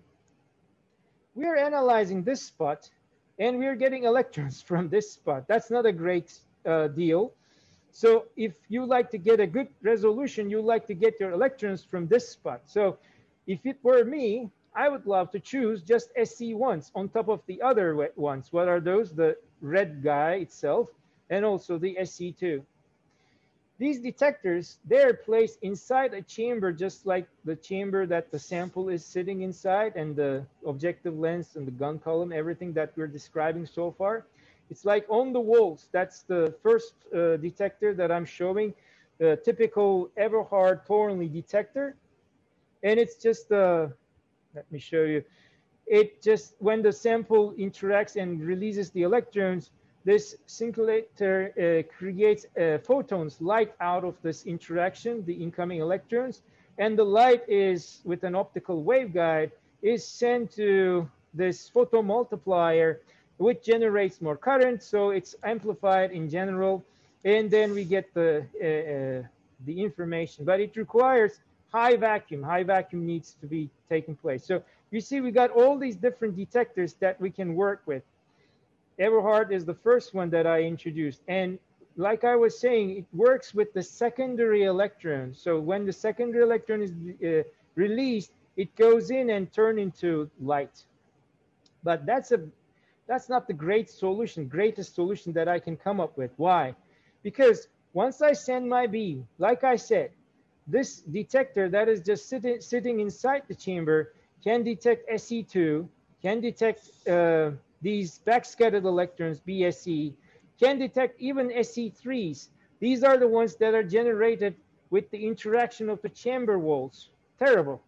We are analyzing this spot and we're getting electrons from this spot. That's not a great uh, deal. So if you like to get a good resolution, you like to get your electrons from this spot. So if it were me, I would love to choose just S E ones on top of the other ones. What are those? The red guy itself and also the S E two. These detectors, they're placed inside a chamber, just like the chamber that the sample is sitting inside, and the objective lens and the gun column, everything that we're describing so far. It's like on the walls. That's the first uh, detector that I'm showing, the typical Everhard Thornley detector. And it's just, uh, let me show you. It just, when the sample interacts and releases the electrons, this scintillator uh, creates uh, photons, light out of this interaction, the incoming electrons. And the light is, with an optical waveguide, is sent to this photomultiplier, which generates more current. So it's amplified in general. And then we get the, uh, uh, the information. But it requires high vacuum. High vacuum needs to be taken place. So you see, we got all these different detectors that we can work with. Everhard is the first one that I introduced. And like I was saying, it works with the secondary electron. So when the secondary electron is uh, released, it goes in and turns into light. But that's, a, that's not the great solution, greatest solution that I can come up with. Why? Because once I send my beam, like I said, this detector that is just sitting, sitting inside the chamber can detect S E two, can detect uh, these backscattered electrons, B S E, can detect even S E threes. These are the ones that are generated with the interaction of the chamber walls. Terrible.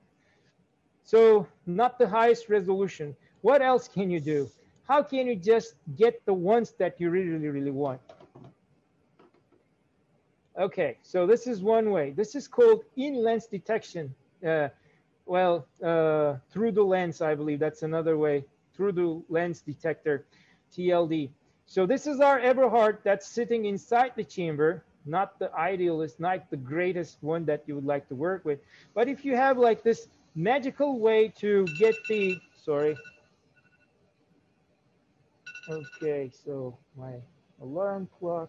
So not the highest resolution. What else can you do? How can you just get the ones that you really, really, really want? Okay, so this is one way. This is called in-lens detection. Uh, well, uh, through the lens, I believe that's another way. Through the lens detector, T L D. So this is our Eberhard that's sitting inside the chamber, not the idealist, not the greatest one that you would like to work with. But if you have like this magical way to get the, sorry. Okay, so my alarm clock.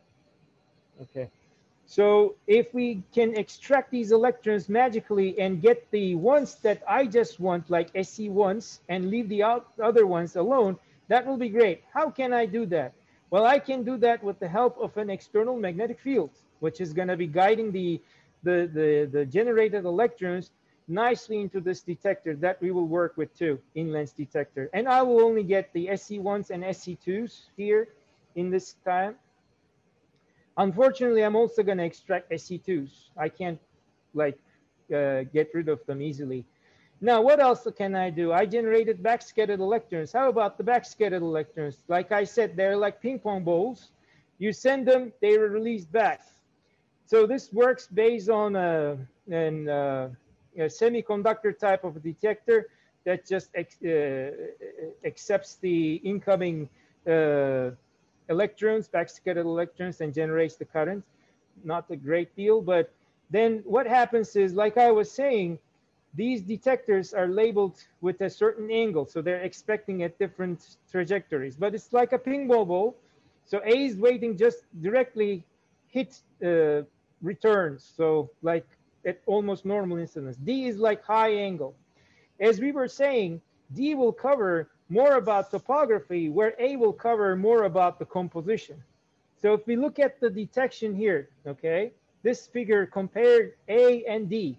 Okay. So if we can extract these electrons magically and get the ones that I just want, like S E ones, and leave the other ones alone, that will be great. How can I do that? Well, I can do that with the help of an external magnetic field, which is going to be guiding the, the, the, the generated electrons nicely into this detector that we will work with too, in-lens detector. And I will only get the S E ones and S E twos here in this time. Unfortunately, I'm also going to extract S E twos. I can't like uh, get rid of them easily. Now, what else can I do? I generated backscattered electrons. How about the backscattered electrons? Like I said, they're like ping pong balls. You send them, they are released back. So this works based on a, an, uh, a semiconductor type of detector that just ex uh, accepts the incoming uh, electrons, backscattered electrons, and generates the current. Not a great deal, but then what happens is, like I was saying, these detectors are labeled with a certain angle, so they're expecting at different trajectories. But it's like a ping pong ball, so A is waiting just directly hit uh, returns, so like at almost normal incidence. D is like high angle. As we were saying, D will cover more about topography, where A will cover more about the composition. So if we look at the detection here, okay, this figure compared A and D.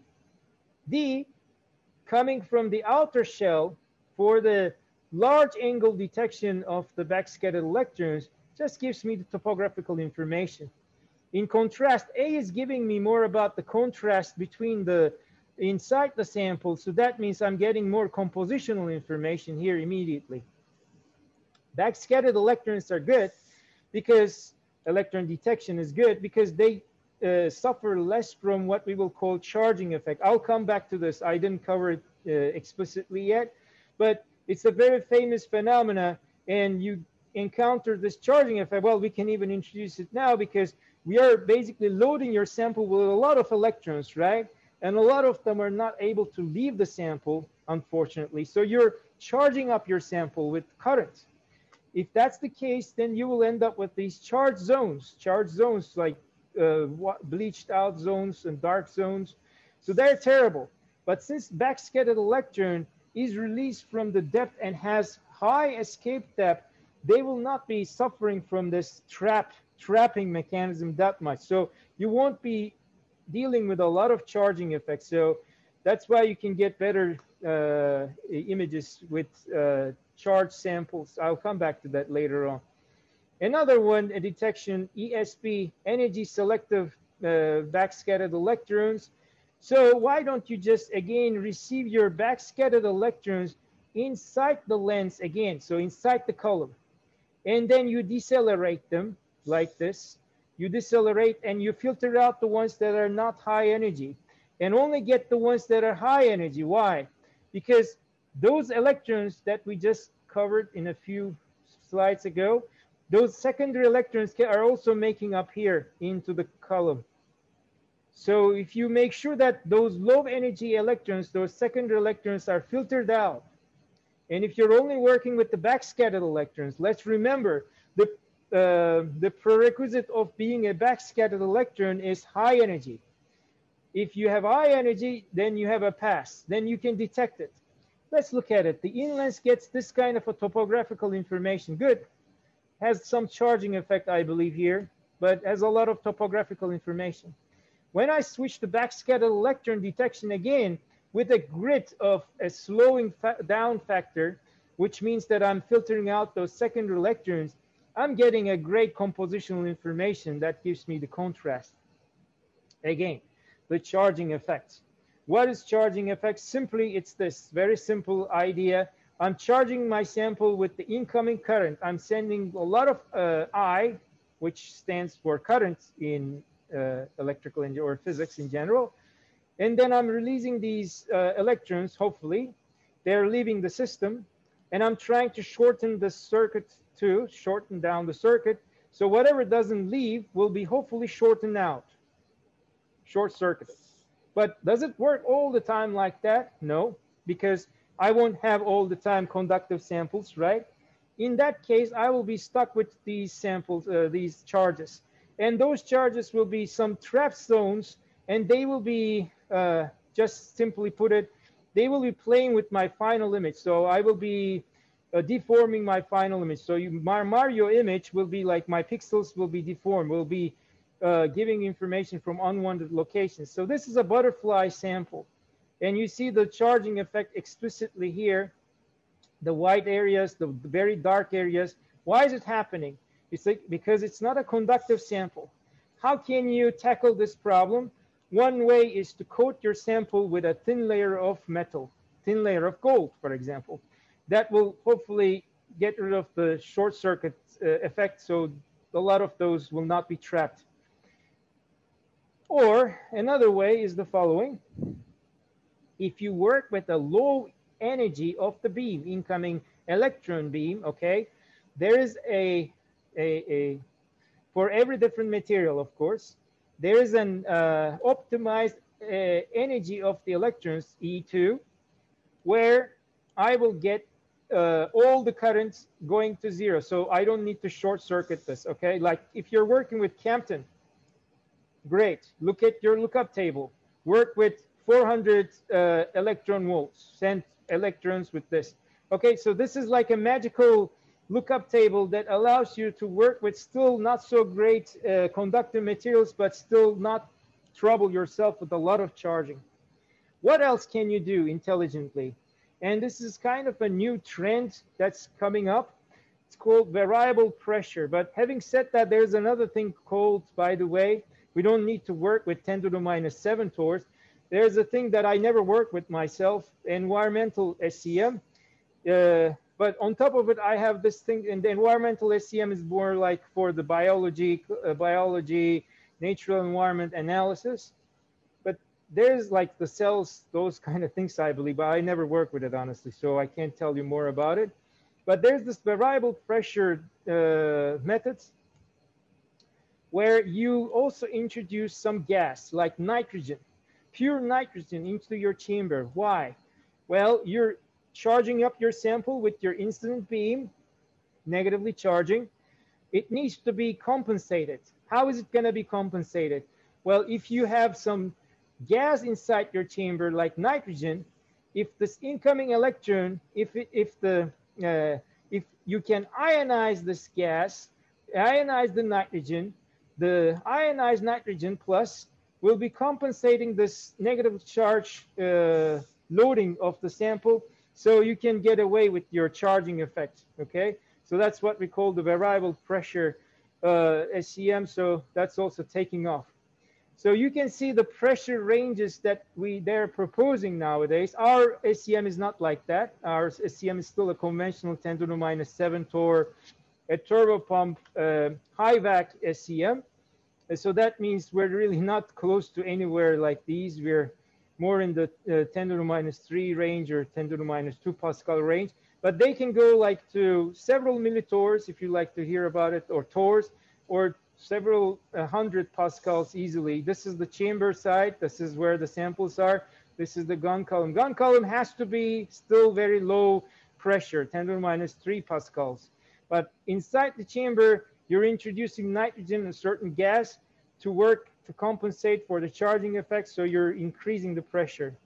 D coming from the outer shell for the large angle detection of the backscattered electrons just gives me the topographical information. In contrast, A is giving me more about the contrast between the inside the sample, so that means I'm getting more compositional information here immediately. Backscattered electrons are good because electron detection is good because they uh, suffer less from what we will call charging effect. I'll come back to this. I didn't cover it uh, explicitly yet, but it's a very famous phenomena, and you encounter this charging effect. Well, we can even introduce it now because we are basically loading your sample with a lot of electrons, right? And a lot of them are not able to leave the sample, unfortunately. So you're charging up your sample with current. If that's the case, then you will end up with these charged zones, charged zones like uh, bleached out zones and dark zones. So they're terrible. But since backscattered electron is released from the depth and has high escape depth, they will not be suffering from this trap, trapping mechanism that much. So you won't be dealing with a lot of charging effects. So that's why you can get better uh, images with uh, charged samples. I'll come back to that later on. Another one, a detection, E S P, energy selective uh, backscattered electrons. So why don't you just, again, receive your backscattered electrons inside the lens again, so inside the column. And then you decelerate them like this. You decelerate and you filter out the ones that are not high energy and only get the ones that are high energy. Why? Because those electrons that we just covered in a few slides ago, those secondary electrons are also making up here into the column. So if you make sure that those low energy electrons, those secondary electrons are filtered out, and if you're only working with the backscattered electrons, let's remember the Uh, the prerequisite of being a backscattered electron is high energy. If you have high energy, then you have a pass. Then you can detect it. Let's look at it. The in-lens gets this kind of a topographical information. Good. Has some charging effect, I believe, here, but has a lot of topographical information. When I switch to backscattered electron detection again with a grid of a slowing fa down factor, which means that I'm filtering out those secondary electrons, I'm getting a great compositional information that gives me the contrast. Again, the charging effects. What is charging effect? Simply, it's this very simple idea. I'm charging my sample with the incoming current. I'm sending a lot of uh, I, which stands for current in uh, electrical engineering or physics in general. And then I'm releasing these uh, electrons, hopefully. They're leaving the system. And I'm trying to shorten the circuit too, shorten down the circuit. So whatever doesn't leave will be hopefully shortened out, short-circuited. But does it work all the time like that? No, because I won't have all the time conductive samples, right? In that case, I will be stuck with these samples, uh, these charges. And those charges will be some trap zones, and they will be, uh, just simply put it, they will be playing with my final image. So I will be uh, deforming my final image. So you, my Mario image will be like my pixels will be deformed, will be uh, giving information from unwanted locations. So this is a butterfly sample. And you see the charging effect explicitly here, the white areas, the very dark areas. Why is it happening? It's like, because it's not a conductive sample. How can you tackle this problem? One way is to coat your sample with a thin layer of metal, thin layer of gold, for example. That will hopefully get rid of the short circuit uh, effect, so a lot of those will not be trapped. Or another way is the following. If you work with a low energy of the beam, incoming electron beam, okay, there is a, a, a for every different material, of course, there is an uh, optimized uh, energy of the electrons, E two, where I will get uh, all the currents going to zero. So I don't need to short circuit this, okay? Like if you're working with Campton, great. Look at your lookup table. Work with four hundred uh, electron volts. Send electrons with this. Okay, so this is like a magical lookup table that allows you to work with still not so great uh, conductive materials, but still not trouble yourself with a lot of charging. What else can you do intelligently? And this is kind of a new trend that's coming up. It's called variable pressure. But having said that, there's another thing called, by the way, we don't need to work with ten to the minus seven torrs. There's a thing that I never worked with myself, environmental S C M. Uh, but on top of it, I have this thing, and the environmental S C M is more like for the biology, uh, biology, natural environment analysis. But there's like the cells, those kind of things, I believe, but I never worked with it, honestly, so I can't tell you more about it. But there's this variable pressure uh, methods where you also introduce some gas, like nitrogen, pure nitrogen into your chamber. Why? Well, you're charging up your sample with your incident beam, negatively charging. It needs to be compensated. How is it going to be compensated? Well, if you have some gas inside your chamber, like nitrogen, if this incoming electron, if it, if the uh, if you can ionize this gas, ionize the nitrogen, the ionized nitrogen plus will be compensating this negative charge uh, loading of the sample, so you can get away with your charging effect, okay? So that's what we call the variable pressure uh, S C M, so that's also taking off. So you can see the pressure ranges that we they're proposing nowadays. Our S C M is not like that. Our S C M is still a conventional ten to the minus seven torr, a turbo pump, uh, high vac S C M. And so that means we're really not close to anywhere like these. We're more in the uh, ten to the minus three range or ten to the minus two Pascal range. But they can go like to several millitorrs, if you like to hear about it, or torrs, or several uh, hundred Pascals easily. This is the chamber side. This is where the samples are. This is the gun column. Gun column has to be still very low pressure, ten to the minus three Pascals. But inside the chamber, you're introducing nitrogen and certain gas to work to compensate for the charging effect, so you're increasing the pressure.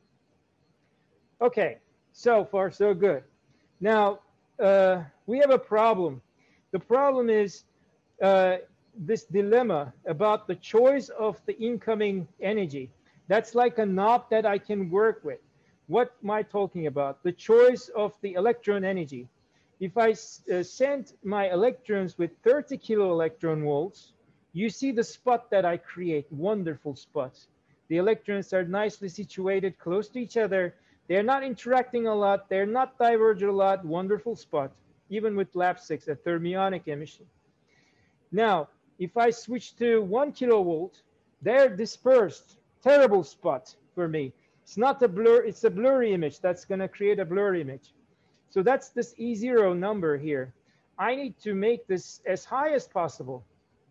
Okay, so far so good. Now, uh, we have a problem. The problem is uh, this dilemma about the choice of the incoming energy. That's like a knob that I can work with. What am I talking about? The choice of the electron energy. If I uh, send my electrons with thirty kilo electron volts, you see the spot that I create, wonderful spots. The electrons are nicely situated close to each other. They're not interacting a lot. They're not diverging a lot. Wonderful spot, even with lab six, a thermionic emission. Now, If I switch to one kilovolt, they're dispersed. Terrible spot for me. It's not a blur, it's a blurry image. That's going to create a blurry image. So that's this E zero number here. I need to make this as high as possible.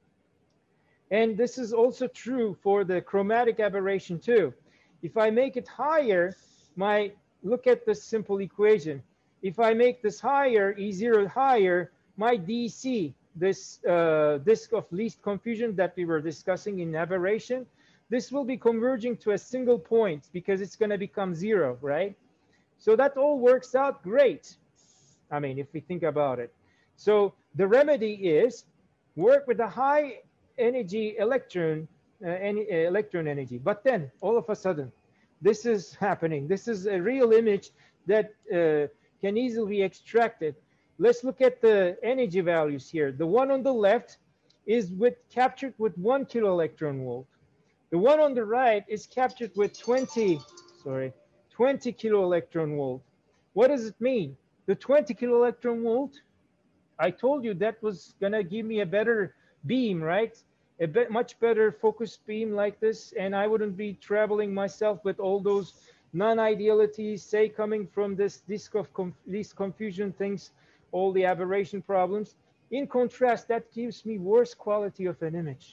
And this is also true for the chromatic aberration too. If I make it higher, my, look at this simple equation. If I make this higher, E zero higher, my D C, this uh, disk of least confusion that we were discussing in aberration, this will be converging to a single point because it's going to become zero, right? So that all works out great. I mean, if we think about it. So the remedy is work with a high energy electron, uh, any, uh, electron energy. But then all of a sudden, this is happening. This is a real image that uh, can easily be extracted. Let's look at the energy values here. The one on the left is with captured with one kilo electron volt. The one on the right is captured with twenty, sorry, twenty kilo electron volt. What does it mean? The twenty kilo electron volt, I told you that was gonna give me a better beam, right? A bit much better focused beam like this, and I wouldn't be traveling myself with all those non-idealities, say, coming from this disk of conf least confusion things, all the aberration problems. In contrast, that gives me worse quality of an image.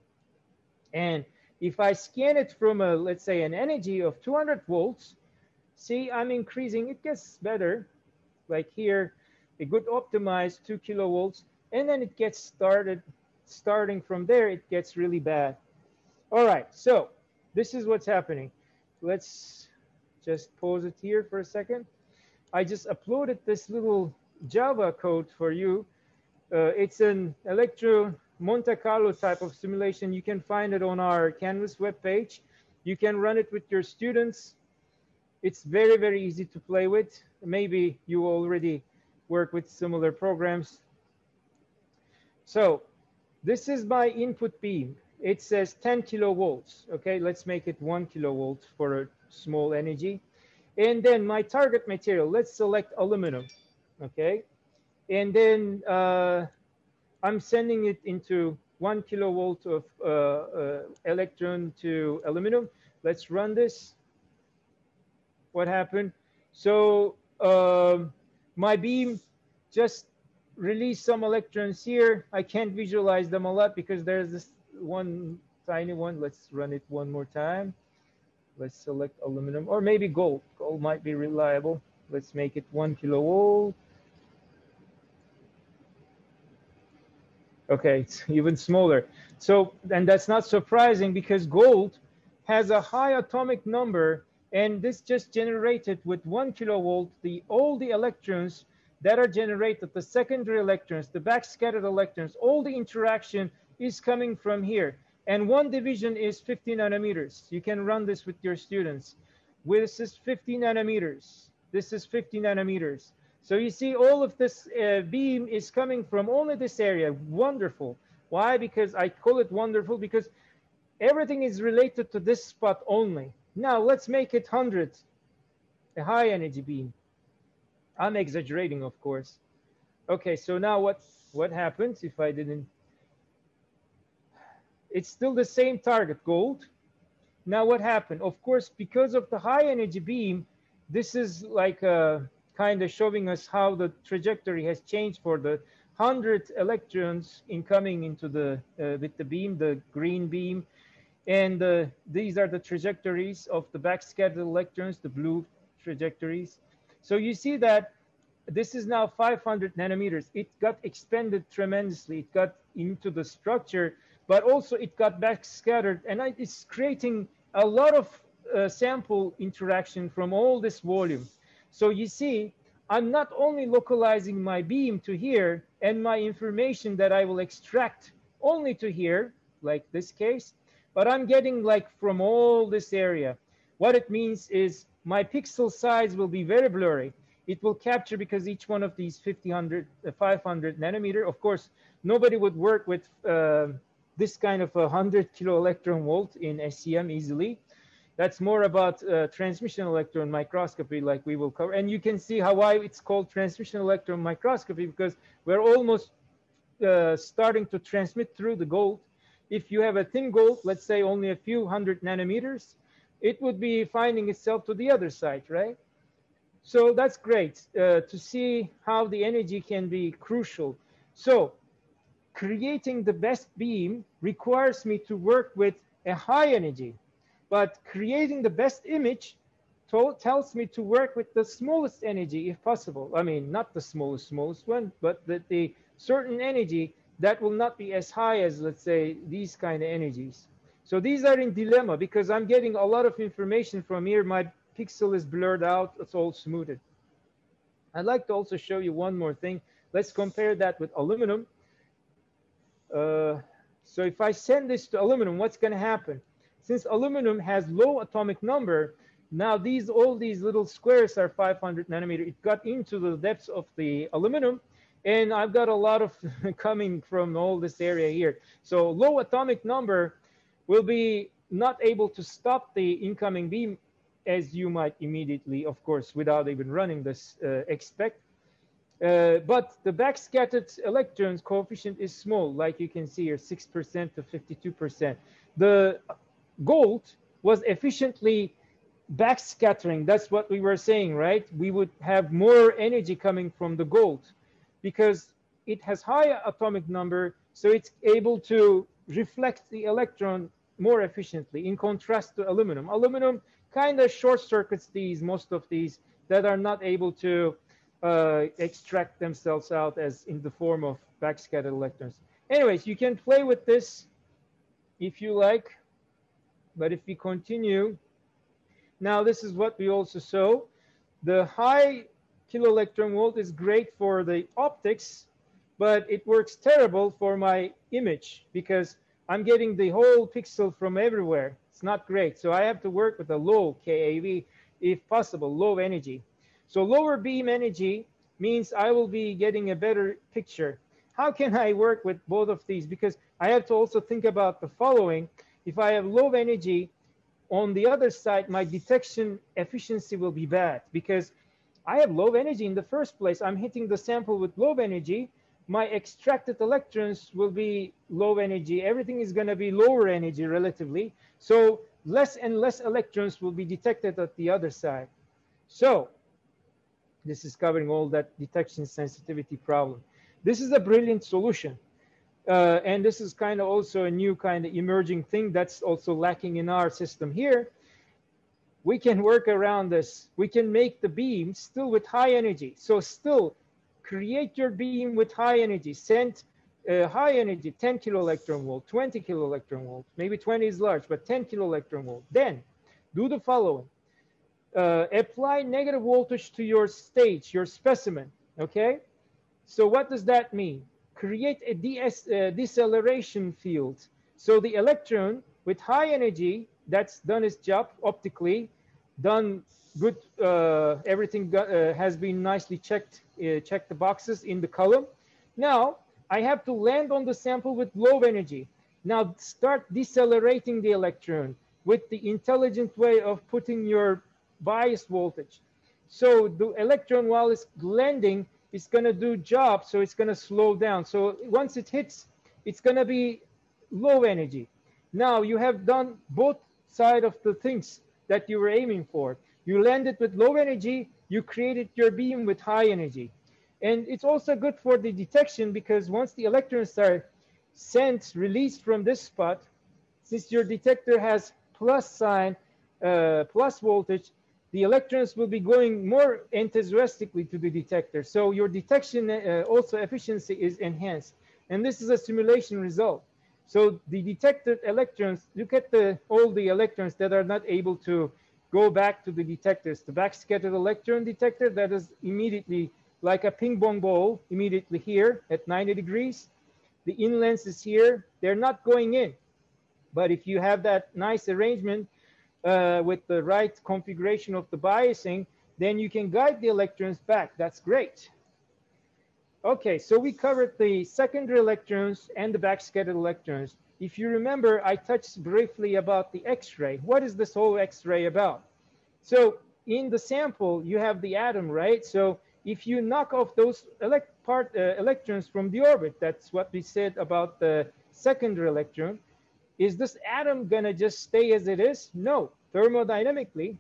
And if I scan it from a, let's say, an energy of two hundred volts, see, I'm increasing, it gets better. Like here, a good optimized two kilovolts, and then it gets started, starting from there, it gets really bad. All right, so this is what's happening. Let's just pause it here for a second. I just uploaded this little Java code for you. Uh, it's an Electro Monte Carlo type of simulation. You can find it on our Canvas webpage. You can run it with your students. It's very, very easy to play with. Maybe you already work with similar programs. So this is my input beam. It says ten kilovolts. Okay, let's make it one kilovolt for a small energy. And then my target material, let's select aluminum. Okay, and then uh, I'm sending it into one kilovolt of uh, uh, electron to aluminum. Let's run this. What happened? So uh, my beam just released some electrons here. I can't visualize them a lot because there's this one tiny one. Let's run it one more time. Let's select aluminum, or maybe gold. Gold might be reliable. Let's make it one kilovolt. Okay, it's even smaller. So, and that's not surprising because gold has a high atomic number, and this just generated with one kilovolt, the all the electrons that are generated, the secondary electrons, the backscattered electrons, all the interaction is coming from here. And one division is fifty nanometers. You can run this with your students. This is fifty nanometers. This is fifty nanometers. So you see all of this uh, beam is coming from only this area. Wonderful. Why? Because I call it wonderful because everything is related to this spot only. Now let's make it one hundred, a high energy beam. I'm exaggerating, of course. Okay, so now what, what happens if I didn't? It's still the same target, gold. Now what happened? Of course, because of the high energy beam, this is like uh, kind of showing us how the trajectory has changed for the one hundred electrons incoming into the, uh, with the beam, the green beam. And uh, these are the trajectories of the backscattered electrons, the blue trajectories. So you see that this is now five hundred nanometers. It got expanded tremendously. It got into the structure, but also it got backscattered, and it's creating a lot of uh, sample interaction from all this volume. So you see, I'm not only localizing my beam to here and my information that I will extract only to here, like this case, but I'm getting like from all this area. What it means is my pixel size will be very blurry. It will capture, because each one of these fifty, one hundred, five hundred nanometer, of course, nobody would work with uh, this kind of a one hundred kilo electron volt in S E M easily. That's more about uh, transmission electron microscopy, like we will cover. And you can see how why it's called transmission electron microscopy, because we're almost uh, starting to transmit through the gold. If you have a thin gold, let's say only a few hundred nanometers, it would be finding itself to the other side, right? So that's great uh, to see how the energy can be crucial. So creating the best beam requires me to work with a high energy, but creating the best image tells me to work with the smallest energy if possible. I mean, not the smallest, smallest one, but the, the certain energy that will not be as high as, let's say, these kind of energies. So these are in dilemma because I'm getting a lot of information from here. My pixel is blurred out. It's all smoothed. I'd like to also show you one more thing. Let's compare that with aluminum. Uh, so if I send this to aluminum, what's going to happen? Since aluminum has low atomic number, now these all these little squares are five hundred nanometer. It got into the depths of the aluminum, and I've got a lot of coming from all this area here. So low atomic number will be not able to stop the incoming beam, as you might immediately, of course, without even running this, uh, expect. Uh, but the backscattered electrons coefficient is small, like you can see here, six percent to fifty-two percent. The gold was efficiently backscattering. That's what we were saying, right? We would have more energy coming from the gold because it has higher atomic number, so it's able to reflect the electron more efficiently in contrast to aluminum. Aluminum kind of short circuits these, most of these that are not able to uh, extract themselves out as in the form of backscattered electrons. Anyways, you can play with this if you like, but if we continue, now this is what we also saw. The high kilo electron volt is great for the optics, but it works terrible for my image because I'm getting the whole pixel from everywhere. It's not great. So I have to work with a low K A V, if possible, low energy. So lower beam energy means I will be getting a better picture. How can I work with both of these? Because I have to also think about the following. If I have low energy, on the other side, my detection efficiency will be bad because I have low energy in the first place. I'm hitting the sample with low energy. My extracted electrons will be low energy. Everything is going to be lower energy relatively. So less and less electrons will be detected at the other side. So this is covering all that detection sensitivity problem. This is a brilliant solution. Uh, and this is kind of also a new kind of emerging thing that's also lacking in our system here. We can work around this. We can make the beam still with high energy. So still create your beam with high energy. Send uh, high energy, ten kilo electron volt, twenty kilo electron volt. Maybe twenty is large, but ten kilo electron volt. Then do the following. Uh, apply negative voltage to your stage, your specimen, okay? So what does that mean? Create a de uh, deceleration field. So the electron with high energy, that's done its job optically, done good, uh, everything got, uh, has been nicely checked, uh, check the boxes in the column. Now, I have to land on the sample with low energy. Now start decelerating the electron with the intelligent way of putting your bias voltage. So the electron, while it's landing, it's going to do job, so it's going to slow down. So once it hits, it's going to be low energy. Now you have done both sides of the things that you were aiming for. You landed with low energy, you created your beam with high energy. And it's also good for the detection because once the electrons are sent, released from this spot, since your detector has plus sign, uh, plus voltage, the electrons will be going more enthusiastically to the detector. So your detection uh, also efficiency is enhanced. And this is a simulation result. So the detected electrons, look at the, all the electrons that are not able to go back to the detectors. The backscattered electron detector, that is immediately like a ping pong ball, immediately here at ninety degrees. The in lens is here. They're not going in. But if you have that nice arrangement, Uh, with the right configuration of the biasing, then you can guide the electrons back. That's great. Okay, so we covered the secondary electrons and the backscattered electrons. If you remember, I touched briefly about the X-ray. What is this whole X-ray about? So in the sample, you have the atom, right? So if you knock off those elect part uh, electrons from the orbit. That's what we said about the secondary electron. Is this atom going to just stay as it is? No. Thermodynamically,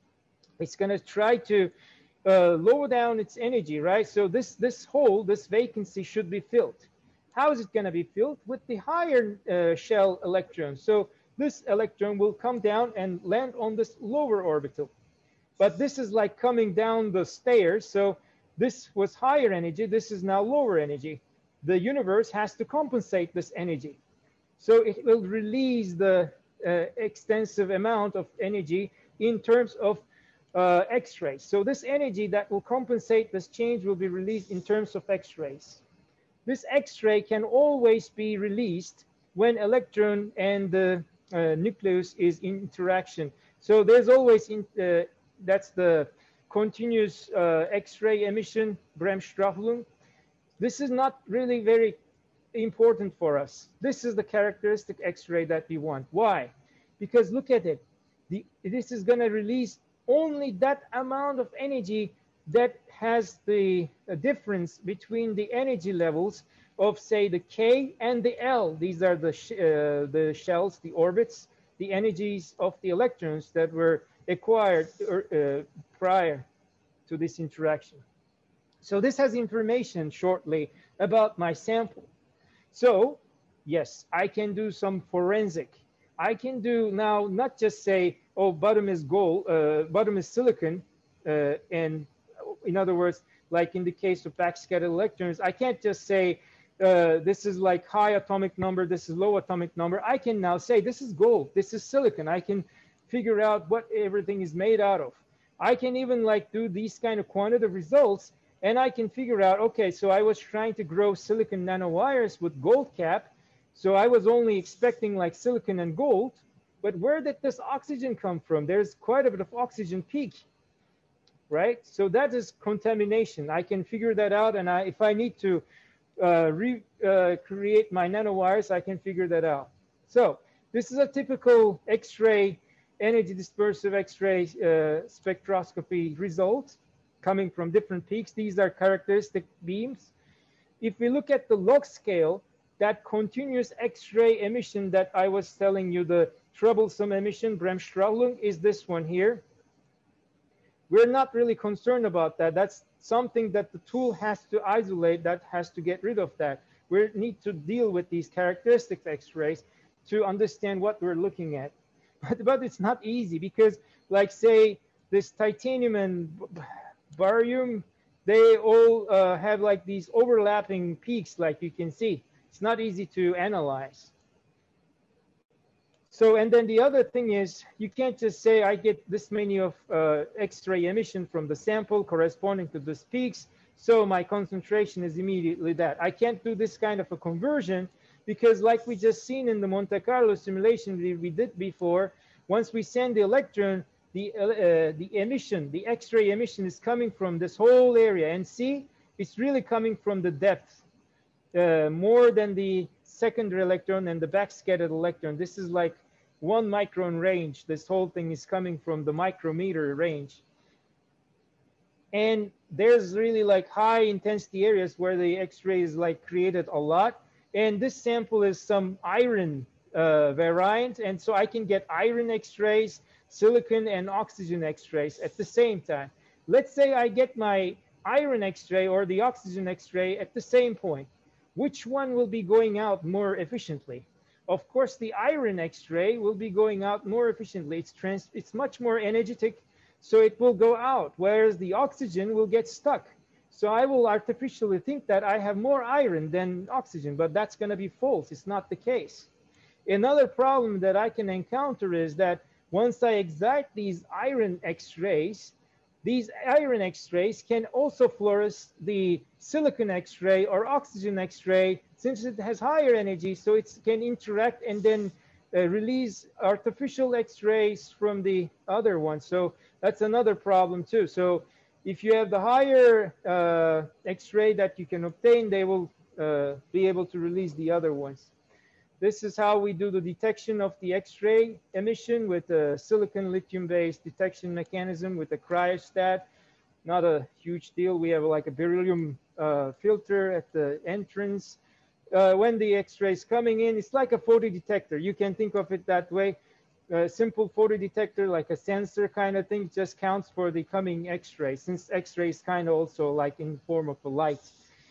it's going to try to uh, lower down its energy, right? So this, this hole, this vacancy should be filled. How is it going to be filled? With the higher uh, shell electron. So this electron will come down and land on this lower orbital. But this is like coming down the stairs. So this was higher energy. This is now lower energy. The universe has to compensate this energy. So it will release the uh, extensive amount of energy in terms of uh, X-rays. So this energy that will compensate this change will be released in terms of X-rays. This X-ray can always be released when electron and the uh, nucleus is in interaction. So there's always, in, uh, that's the continuous uh, X-ray emission, Bremsstrahlung. This is not really very important for us. This is the characteristic X-ray that we want. Why? Because look at it. The, this is going to release only that amount of energy that has the uh, difference between the energy levels of, say, the K and the L. These are the, sh uh, the shells, the orbits, the energies of the electrons that were acquired uh, prior to this interaction. So this has information shortly about my sample. So yes, I can do some forensic. I can do now not just say, oh, bottom is gold, uh, bottom is silicon, uh, and in other words, like in the case of backscattered electrons, I can't just say uh, this is like high atomic number, this is low atomic number. I can now say this is gold, this is silicon. I can figure out what everything is made out of. I can even like do these kind of quantitative results, and I can figure out, okay, so I was trying to grow silicon nanowires with gold cap. So I was only expecting like silicon and gold, but where did this oxygen come from? There's quite a bit of oxygen peak, right? So that is contamination. I can figure that out, and I, if I need to uh, re, uh, create my nanowires, I can figure that out. So this is a typical X-ray, energy dispersive X-ray uh, spectroscopy result coming from different peaks. These are characteristic beams. If we look at the log scale, that continuous X-ray emission that I was telling you, the troublesome emission, Bremsstrahlung, is this one here. We're not really concerned about that. That's something that the tool has to isolate, that has to get rid of that. We need to deal with these characteristic X-rays to understand what we're looking at. But, but it's not easy because, like, say, this titanium and barium, they all uh, have like these overlapping peaks, like you can see. It's not easy to analyze. So, and then the other thing is, you can't just say, I get this many of uh, X-ray emission from the sample corresponding to these peaks, so my concentration is immediately that. I can't do this kind of a conversion because, like we just seen in the Monte Carlo simulation we, we did before, once we send the electron, the, uh, the emission, the X-ray emission is coming from this whole area. And see, it's really coming from the depth, uh, more than the secondary electron and the backscattered electron. This is like one micron range. This whole thing is coming from the micrometer range. And there's really like high intensity areas where the X-ray is like created a lot. And this sample is some iron uh, variant. And so I can get iron X-rays, silicon and oxygen X-rays at the same time. Let's say I get my iron X-ray or the oxygen X-ray at the same point. Which one will be going out more efficiently? Of course, the iron X-ray will be going out more efficiently. It's, trans it's much more energetic, so it will go out, whereas the oxygen will get stuck. So I will artificially think that I have more iron than oxygen, but that's going to be false. It's not the case. Another problem that I can encounter is that once I excite these iron X-rays, these iron X-rays can also fluoresce the silicon X-ray or oxygen X-ray, since it has higher energy, so it can interact and then uh, release artificial X-rays from the other one. So that's another problem too. So if you have the higher uh, X-ray that you can obtain, they will uh, be able to release the other ones. This is how we do the detection of the X-ray emission with a silicon lithium-based detection mechanism with a cryostat. Not a huge deal. We have like a beryllium uh, filter at the entrance. Uh, when the X-ray is coming in, it's like a photodetector. You can think of it that way. A simple photodetector, like a sensor kind of thing, just counts for the coming X-ray, since X-ray is kind of also like in form of a light.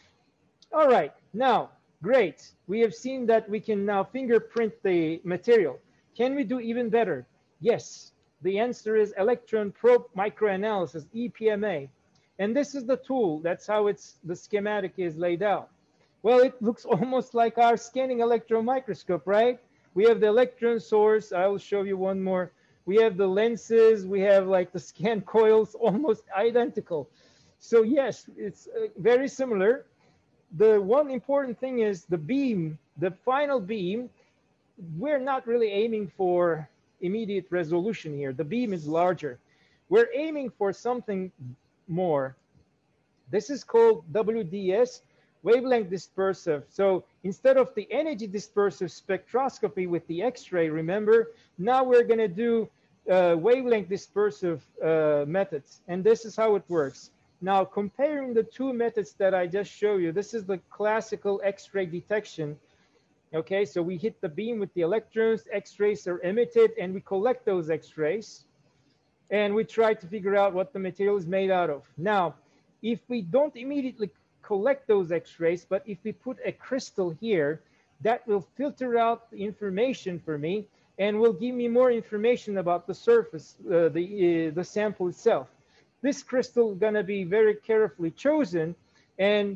All right, now, great. We have seen that we can now fingerprint the material. Can we do even better? Yes. The answer is electron probe microanalysis, E P M A. And this is the tool. That's how it's the schematic is laid out. Well, it looks almost like our scanning electron microscope, right? We have the electron source. I will show you one more. We have the lenses. We have like the scan coils, almost identical. So yes, it's uh, very similar. The one important thing is the beam, the final beam, we're not really aiming for immediate resolution here. The beam is larger. We're aiming for something more. This is called W D S, wavelength dispersive. So instead of the energy dispersive spectroscopy with the X-ray, remember, now we're going to do uh, wavelength dispersive uh, methods. And this is how it works. Now, comparing the two methods that I just showed you, this is the classical X-ray detection. Okay, so we hit the beam with the electrons, X-rays are emitted, and we collect those X-rays. And we try to figure out what the material is made out of. Now, if we don't immediately collect those X-rays, but if we put a crystal here, that will filter out the information for me and will give me more information about the surface, uh, the, uh, the sample itself. This crystal is going to be very carefully chosen, and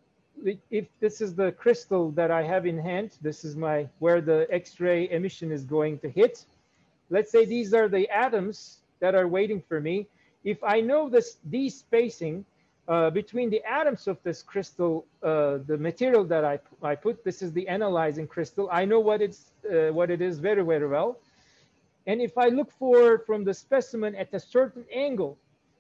if this is the crystal that I have in hand, this is my where the X-ray emission is going to hit. Let's say these are the atoms that are waiting for me. If I know this, these spacing uh, between the atoms of this crystal, uh, the material that I, I put, this is the analyzing crystal. I know what it's uh, what it is very, very well. And if I look for from the specimen at a certain angle,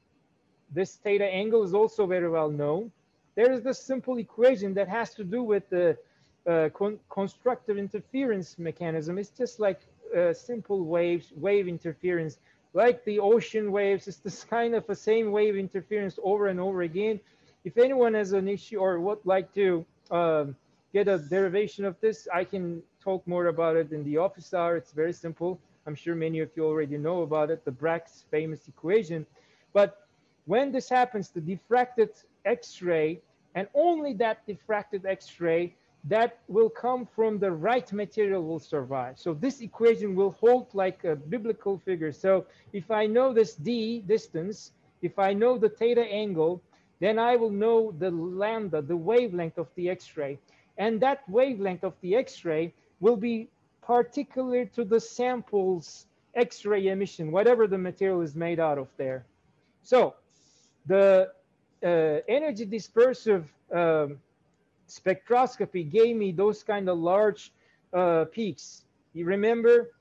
this theta angle is also very well known. There is this simple equation that has to do with the uh, con constructive interference mechanism. It's just like uh, simple waves, wave interference, like the ocean waves. It's this kind of a same wave interference over and over again. If anyone has an issue or would like to um, get a derivation of this, I can talk more about it in the office hour. It's very simple. I'm sure many of you already know about it, the Bragg's famous equation. But when this happens, the diffracted X-ray, and only that diffracted X-ray that will come from the right material will survive. So this equation will hold like a biblical figure. So if I know this d distance, if I know the theta angle, then I will know the lambda, the wavelength of the X-ray. And that wavelength of the X-ray will be particular to the sample's X-ray emission, whatever the material is made out of there. So the uh, energy dispersive um, spectroscopy gave me those kind of large uh, peaks. You remember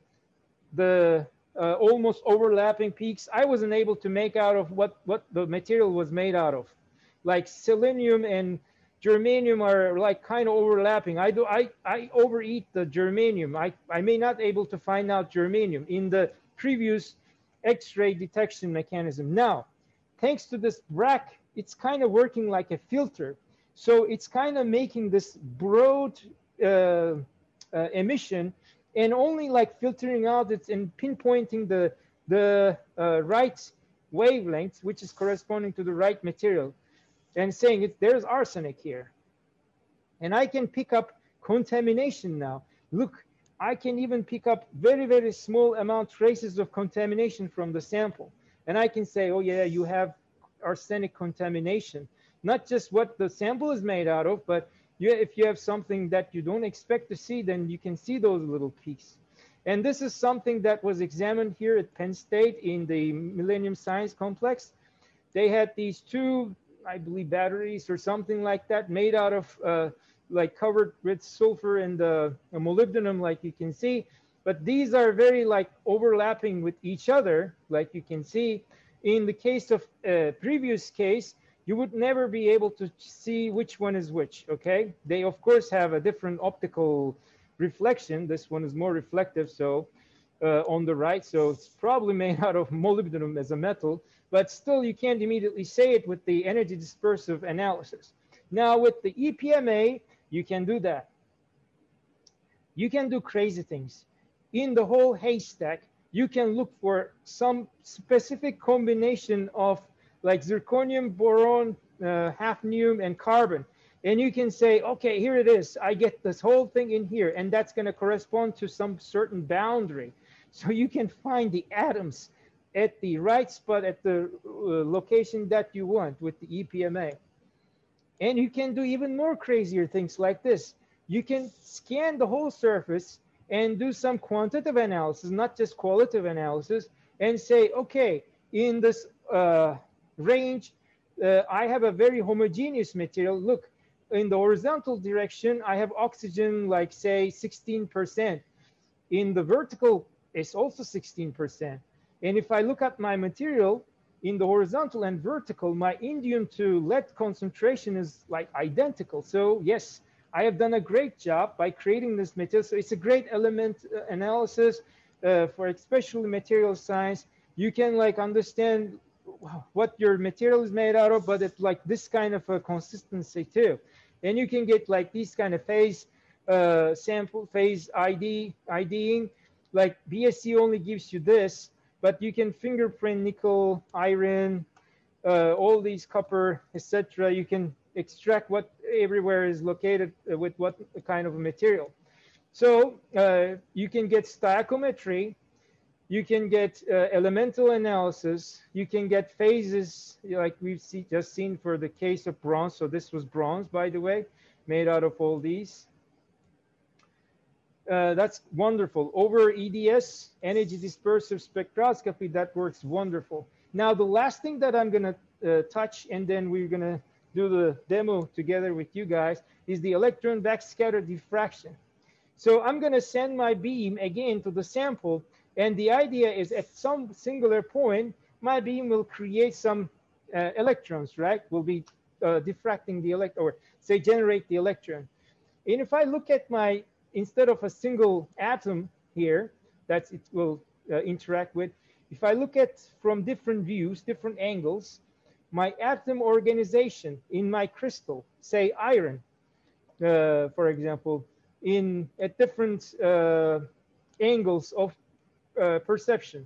the uh, almost overlapping peaks? I wasn't able to make out of what, what the material was made out of. Like selenium and germanium are like kind of overlapping. I do I, I overeat the germanium. I, I may not able to find out germanium in the previous X-ray detection mechanism. Now, thanks to this Bragg, it's kind of working like a filter. So it's kind of making this broad uh, uh, emission and only like filtering out it and pinpointing the, the uh, right wavelength, which is corresponding to the right material, and saying it, there's arsenic here. And I can pick up contamination now. Look, I can even pick up very, very small amount traces of contamination from the sample. And I can say, oh yeah, you have arsenic contamination. Not just what the sample is made out of, but you, if you have something that you don't expect to see, then you can see those little peaks. And this is something that was examined here at Penn State in the Millennium Science Complex. They had these two, I believe, batteries or something like that made out of, uh, like covered with sulfur and uh, molybdenum, like you can see. But these are very like overlapping with each other, like you can see. In the case of uh, previous case, you would never be able to see which one is which, okay? They, of course, have a different optical reflection. This one is more reflective, so uh, on the right, so it's probably made out of molybdenum as a metal, but still you can't immediately say it with the energy dispersive analysis. Now with the E P M A, you can do that. You can do crazy things. In the whole haystack, you can look for some specific combination of like zirconium, boron, uh, hafnium, and carbon. And you can say, okay, here it is. I get this whole thing in here, and that's going to correspond to some certain boundary. So you can find the atoms at the right spot at the uh, location that you want with the E P M A. And you can do even more crazier things like this. You can scan the whole surface and do some quantitative analysis, not just qualitative analysis, and say, okay, in this uh, range, uh, I have a very homogeneous material. Look, in the horizontal direction, I have oxygen, like say sixteen percent. In the vertical, it's also sixteen percent. And if I look at my material, in the horizontal and vertical, my indium to lead concentration is like identical. So yes, I have done a great job by creating this material. So it's a great element analysis uh, for especially material science. You can like understand what your material is made out of, but it's like this kind of a consistency too. And you can get like these kind of phase uh, sample, phase I D, IDing. Like B S C only gives you this, but you can fingerprint nickel, iron, uh, all these copper, et cetera. You can extract what everywhere is located with what kind of a material. So uh, you can get stoichiometry, you can get uh, elemental analysis, you can get phases like we've see, just seen for the case of bronze. So this was bronze, by the way, made out of all these. Uh, that's wonderful. Over E D S, energy dispersive spectroscopy, that works wonderful. Now, the last thing that I'm going to uh, touch, and then we're going to do the demo together with you guys, is the electron backscatter diffraction. So I'm going to send my beam again to the sample, and the idea is at some singular point, my beam will create some uh, electrons, right? Will be uh, diffracting the electron, or say generate the electron. And if I look at my, instead of a single atom here that it will uh, interact with, if I look at from different views, different angles, my atom organization in my crystal, say iron, uh, for example, in at different uh, angles of uh, perception.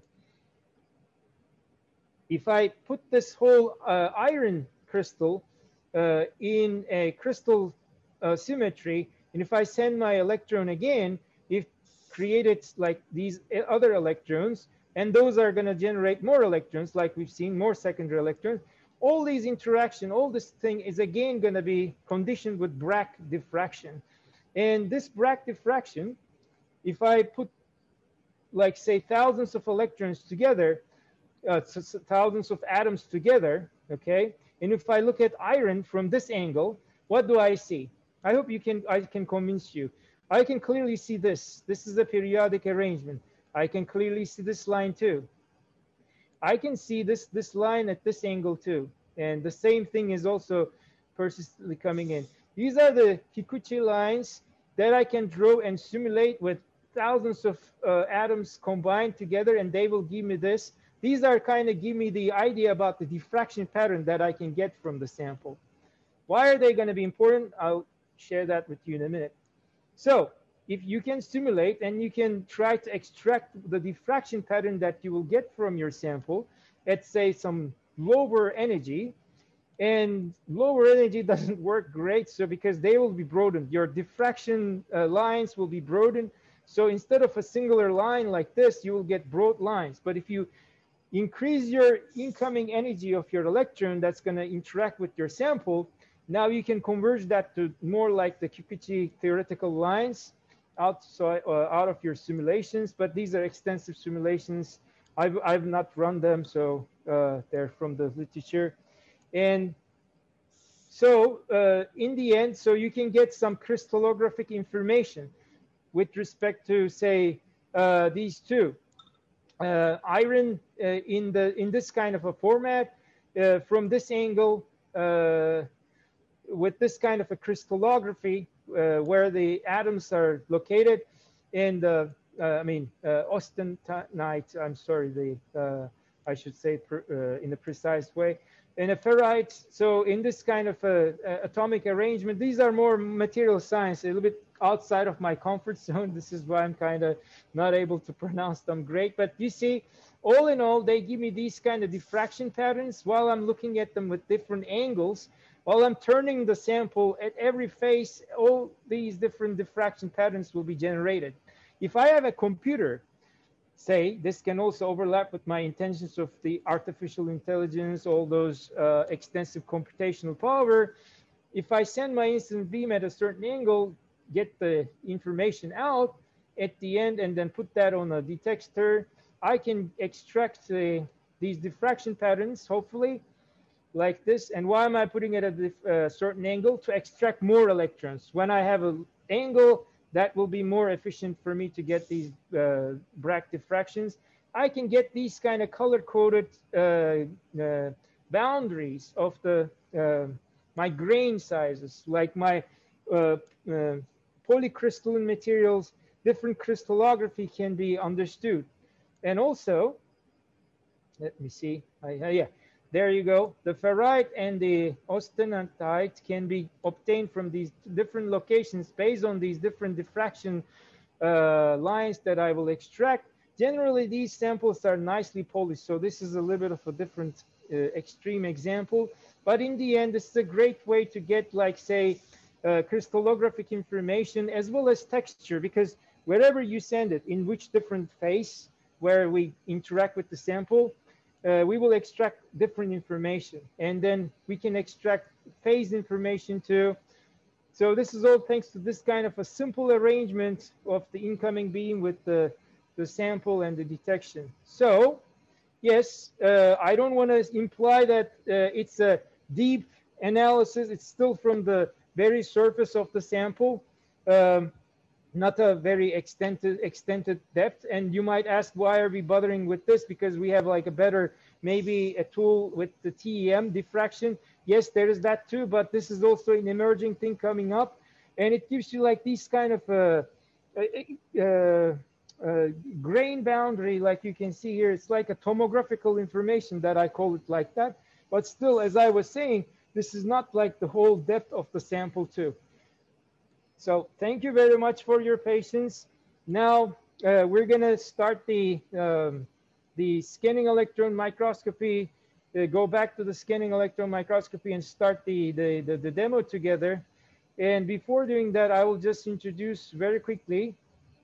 If I put this whole uh, iron crystal uh, in a crystal uh, symmetry, and if I send my electron again, it created like these other electrons, and those are going to generate more electrons, like we've seen, more secondary electrons. All these interaction, all this thing is again going to be conditioned with Bragg diffraction. And this Bragg diffraction, if I put like say thousands of electrons together, uh, thousands of atoms together, okay? And if I look at iron from this angle, what do I see? I hope you can, I can convince you. I can clearly see this. This is a periodic arrangement. I can clearly see this line too. I can see this, this line at this angle too. And the same thing is also persistently coming in. These are the Kikuchi lines that I can draw and simulate with thousands of uh, atoms combined together, and they will give me this. These are kind of give me the idea about the diffraction pattern that I can get from the sample. Why are they going to be important? I'll share that with you in a minute. So if you can simulate and you can try to extract the diffraction pattern that you will get from your sample at say some lower energy, and lower energy doesn't work great, so because they will be broadened, your diffraction uh, lines will be broadened. So instead of a singular line like this, you will get broad lines. But if you increase your incoming energy of your electron that's going to interact with your sample, now you can converge that to more like the Kikuchi theoretical lines outside, uh, out of your simulations. But these are extensive simulations. I've, I've not run them, so uh, they're from the literature. And so uh, in the end, so you can get some crystallographic information with respect to, say, uh, these two. Uh, iron uh, in, the, in this kind of a format, uh, from this angle, uh, with this kind of a crystallography, uh, where the atoms are located, and uh, uh, I mean, uh, austenite, I'm sorry, the, uh, I should say per, uh, in a precise way. And a ferrite, so in this kind of a, a atomic arrangement, these are more material science, a little bit outside of my comfort zone. This is why I'm kind of not able to pronounce them great. But you see, all in all, they give me these kind of diffraction patterns while I'm looking at them with different angles. While I'm turning the sample at every face, all these different diffraction patterns will be generated. If I have a computer, say, this can also overlap with my intentions of the artificial intelligence, all those uh, extensive computational power. If I send my incident beam at a certain angle, get the information out at the end, and then put that on a detector, I can extract uh, these diffraction patterns, hopefully, like this. And why am I putting it at a uh, certain angle? To extract more electrons. When I have an angle, that will be more efficient for me to get these uh, Bragg diffractions. I can get these kind of color-coded uh, uh, boundaries of the uh, my grain sizes, like my uh, uh, polycrystalline materials. Different crystallography can be understood. And also, let me see, I, uh, yeah, there you go. The ferrite and the austenitite can be obtained from these different locations based on these different diffraction uh, lines that I will extract. Generally, these samples are nicely polished. So this is a little bit of a different uh, extreme example. But in the end, this is a great way to get, like, say, uh, crystallographic information as well as texture, because wherever you send it, in which different phase where we interact with the sample, Uh, we will extract different information, and then we can extract phase information too. So this is all thanks to this kind of a simple arrangement of the incoming beam with the, the sample and the detection. So yes, uh, I don't want to imply that uh, it's a deep analysis. It's still from the very surface of the sample. Um, not a very extended extended depth. And you might ask, why are we bothering with this? Because we have like a better, maybe a tool with the T E M diffraction. Yes, there is that too, but this is also an emerging thing coming up. And it gives you like these kind of uh, uh, uh, uh, grain boundary, like you can see here. It's like a tomographical information that I call it like that. But still, as I was saying, this is not like the whole depth of the sample too. So thank you very much for your patience. Now uh, we're going to start the, um, the scanning electron microscopy, uh, go back to the scanning electron microscopy and start the, the, the, the demo together. And before doing that, I will just introduce very quickly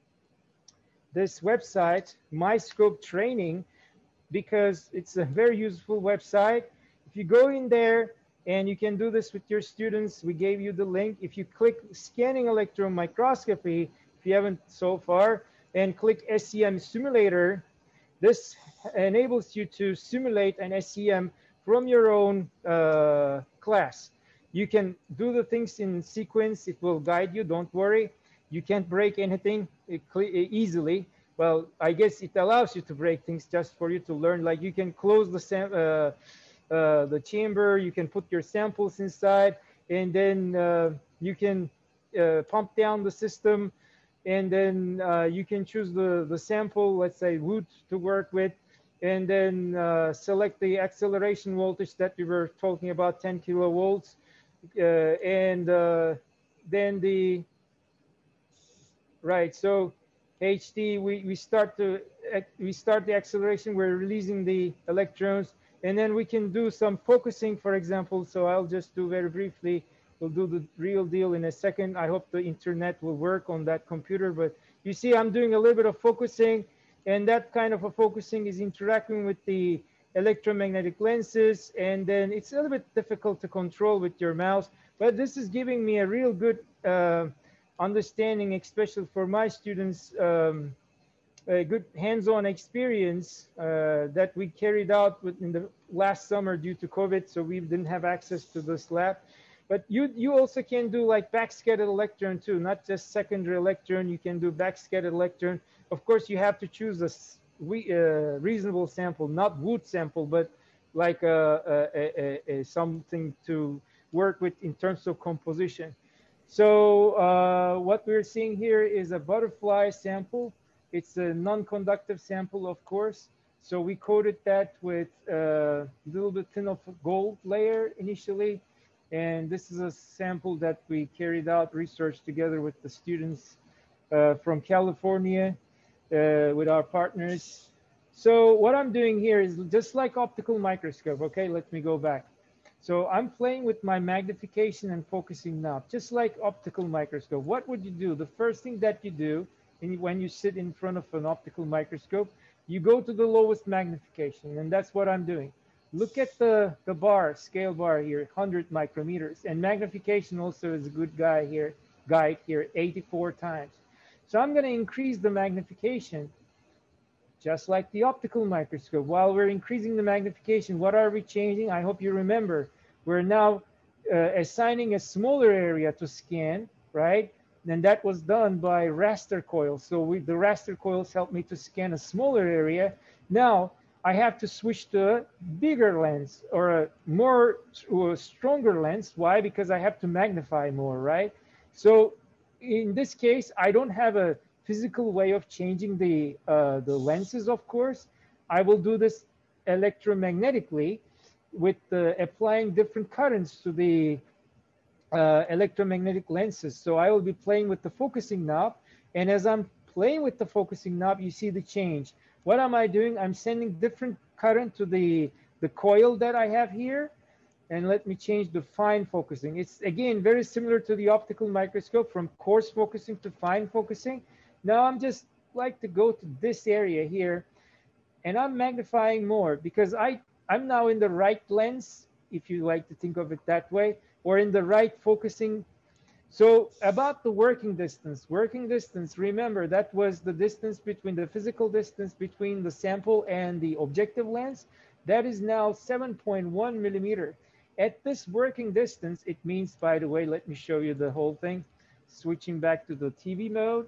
this website, MyScope Training, because it's a very useful website. If you go in there, and you can do this with your students. We gave you the link. If you click scanning electron microscopy, if you haven't so far, and click S E M simulator, this enables you to simulate an S E M from your own uh, class. You can do the things in sequence. It will guide you. Don't worry. You can't break anything easily. Well, I guess it allows you to break things just for you to learn. Like you can close the sam uh, Uh, the chamber, you can put your samples inside, and then uh, you can uh, pump down the system, and then uh, you can choose the, the sample, let's say wood to work with, and then uh, select the acceleration voltage that we were talking about, ten kilovolts, uh, and uh, then the, right, so H D, we, we, start to, we start the acceleration, we're releasing the electrons. And then we can do some focusing, for example. So I'll just do very briefly. We'll do the real deal in a second. I hope the internet will work on that computer. But you see, I'm doing a little bit of focusing. And that kind of a focusing is interacting with the electromagnetic lenses. And then it's a little bit difficult to control with your mouse. But this is giving me a real good uh, understanding, especially for my students, um, a good hands-on experience uh, that we carried out in the last summer due to COVID, so we didn't have access to this lab. But you you also can do like backscattered electron too, not just secondary electron. You can do backscattered electron. Of course, you have to choose a we, uh, reasonable sample, not wood sample, but like a, a, a, a something to work with in terms of composition. So uh, what we're seeing here is a butterfly sample. It's a non-conductive sample, of course. So we coated that with a little bit thin of a gold layer initially. And this is a sample that we carried out research together with the students uh, from California uh, with our partners. So what I'm doing here is just like optical microscope. Okay, let me go back. So I'm playing with my magnification and focusing knob, just like optical microscope. What would you do? The first thing that you do when you sit in front of an optical microscope, you go to the lowest magnification, and that's what I'm doing. Look at the, the bar, scale bar here, one hundred micrometers, and magnification also is a good guy here, guide here, eighty-four times. So I'm going to increase the magnification, just like the optical microscope. While we're increasing the magnification, what are we changing? I hope you remember. We're now uh, assigning a smaller area to scan, right? And that was done by raster coils. So we, the raster coils help me to scan a smaller area. Now I have to switch to a bigger lens or a more or a stronger lens. Why? Because I have to magnify more, right? So in this case, I don't have a physical way of changing the uh, the lenses, of course. I will do this electromagnetically with uh, applying different currents to the uh, electromagnetic lenses. So I will be playing with the focusing knob, and as I'm playing with the focusing knob, you see the change. What am I doing? I'm sending different current to the the coil that I have here, and let me change the fine focusing. It's again very similar to the optical microscope, from coarse focusing to fine focusing. Now I'm just like to go to this area here, and I'm magnifying more because I, I'm now in the right lens, if you like to think of it that way, or in the right focusing. So about the working distance, working distance, remember that was the distance between the physical distance between the sample and the objective lens. That is now seven point one millimeter. At this working distance, it means, by the way, let me show you the whole thing, switching back to the T V mode.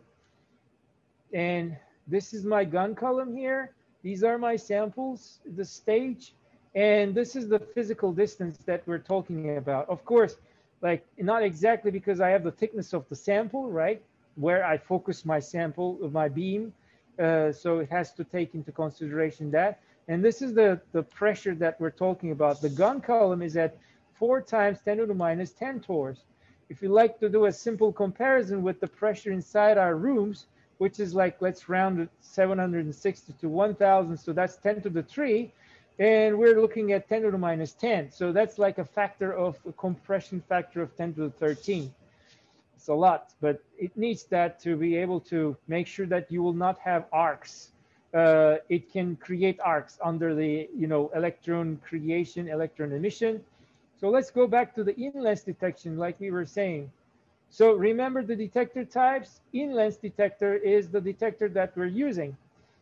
And this is my gun column here. These are my samples, the stage, and this is the physical distance that we're talking about. Of course, like not exactly because I have the thickness of the sample, right? Where I focus my sample, my beam. Uh, so it has to take into consideration that. And this is the, the pressure that we're talking about. The gun column is at four times ten to the minus ten torrs. If you like to do a simple comparison with the pressure inside our rooms, which is like, let's round it seven hundred sixty to one thousand. So that's ten to the three. And we're looking at ten to the minus ten. So that's like a factor of a compression factor of ten to the thirteen. It's a lot, but it needs that to be able to make sure that you will not have arcs. Uh, it can create arcs under the, you know, electron creation, electron emission. So let's go back to the in-lens detection like we were saying. So remember the detector types. In-lens detector is the detector that we're using.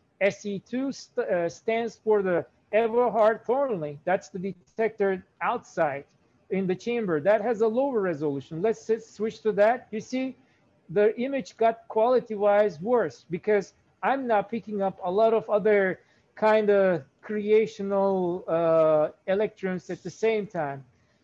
S E two st uh, stands for the Everhard Thornley. That's the detector outside in the chamber. That has a lower resolution. Let's switch to that. You see, the image got quality-wise worse because I'm now picking up a lot of other kind of creational uh, electrons at the same time.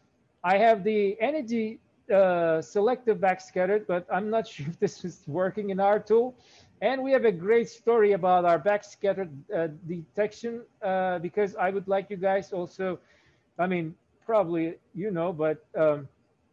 I have the energy Uh, selective backscattered, but I'm not sure if this is working in our tool. And we have a great story about our backscattered uh, detection uh, because I would like you guys also, I mean, probably you know, but um,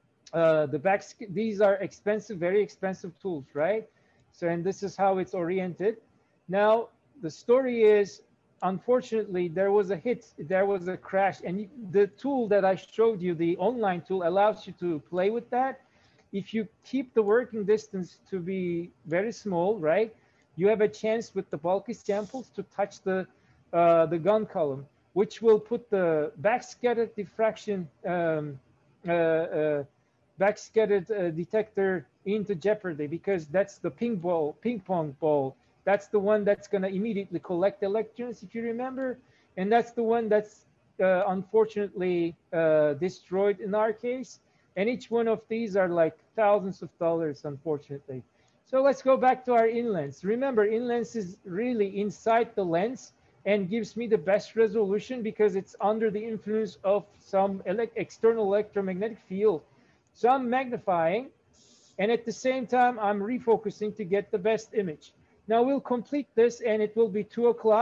uh, the back, these are expensive, very expensive tools, right? So, and this is how it's oriented. Now, the story is, unfortunately, there was a hit, there was a crash, and the tool that I showed you, the online tool, allows you to play with that. If you keep the working distance to be very small, right, you have a chance with the bulky samples to touch the, uh, the gun column, which will put the backscattered diffraction, um, uh, uh, backscattered uh, detector into jeopardy, because that's the ping ball, ping pong ball. That's the one that's going to immediately collect electrons, if you remember. And that's the one that's uh, unfortunately uh, destroyed in our case. And each one of these are like thousands of dollars, unfortunately. So let's go back to our in-lens. Remember, in-lens is really inside the lens and gives me the best resolution because it's under the influence of some ele- external electromagnetic field. So I'm magnifying, and at the same time, I'm refocusing to get the best image. Now we'll complete this, and it will be two o'clock.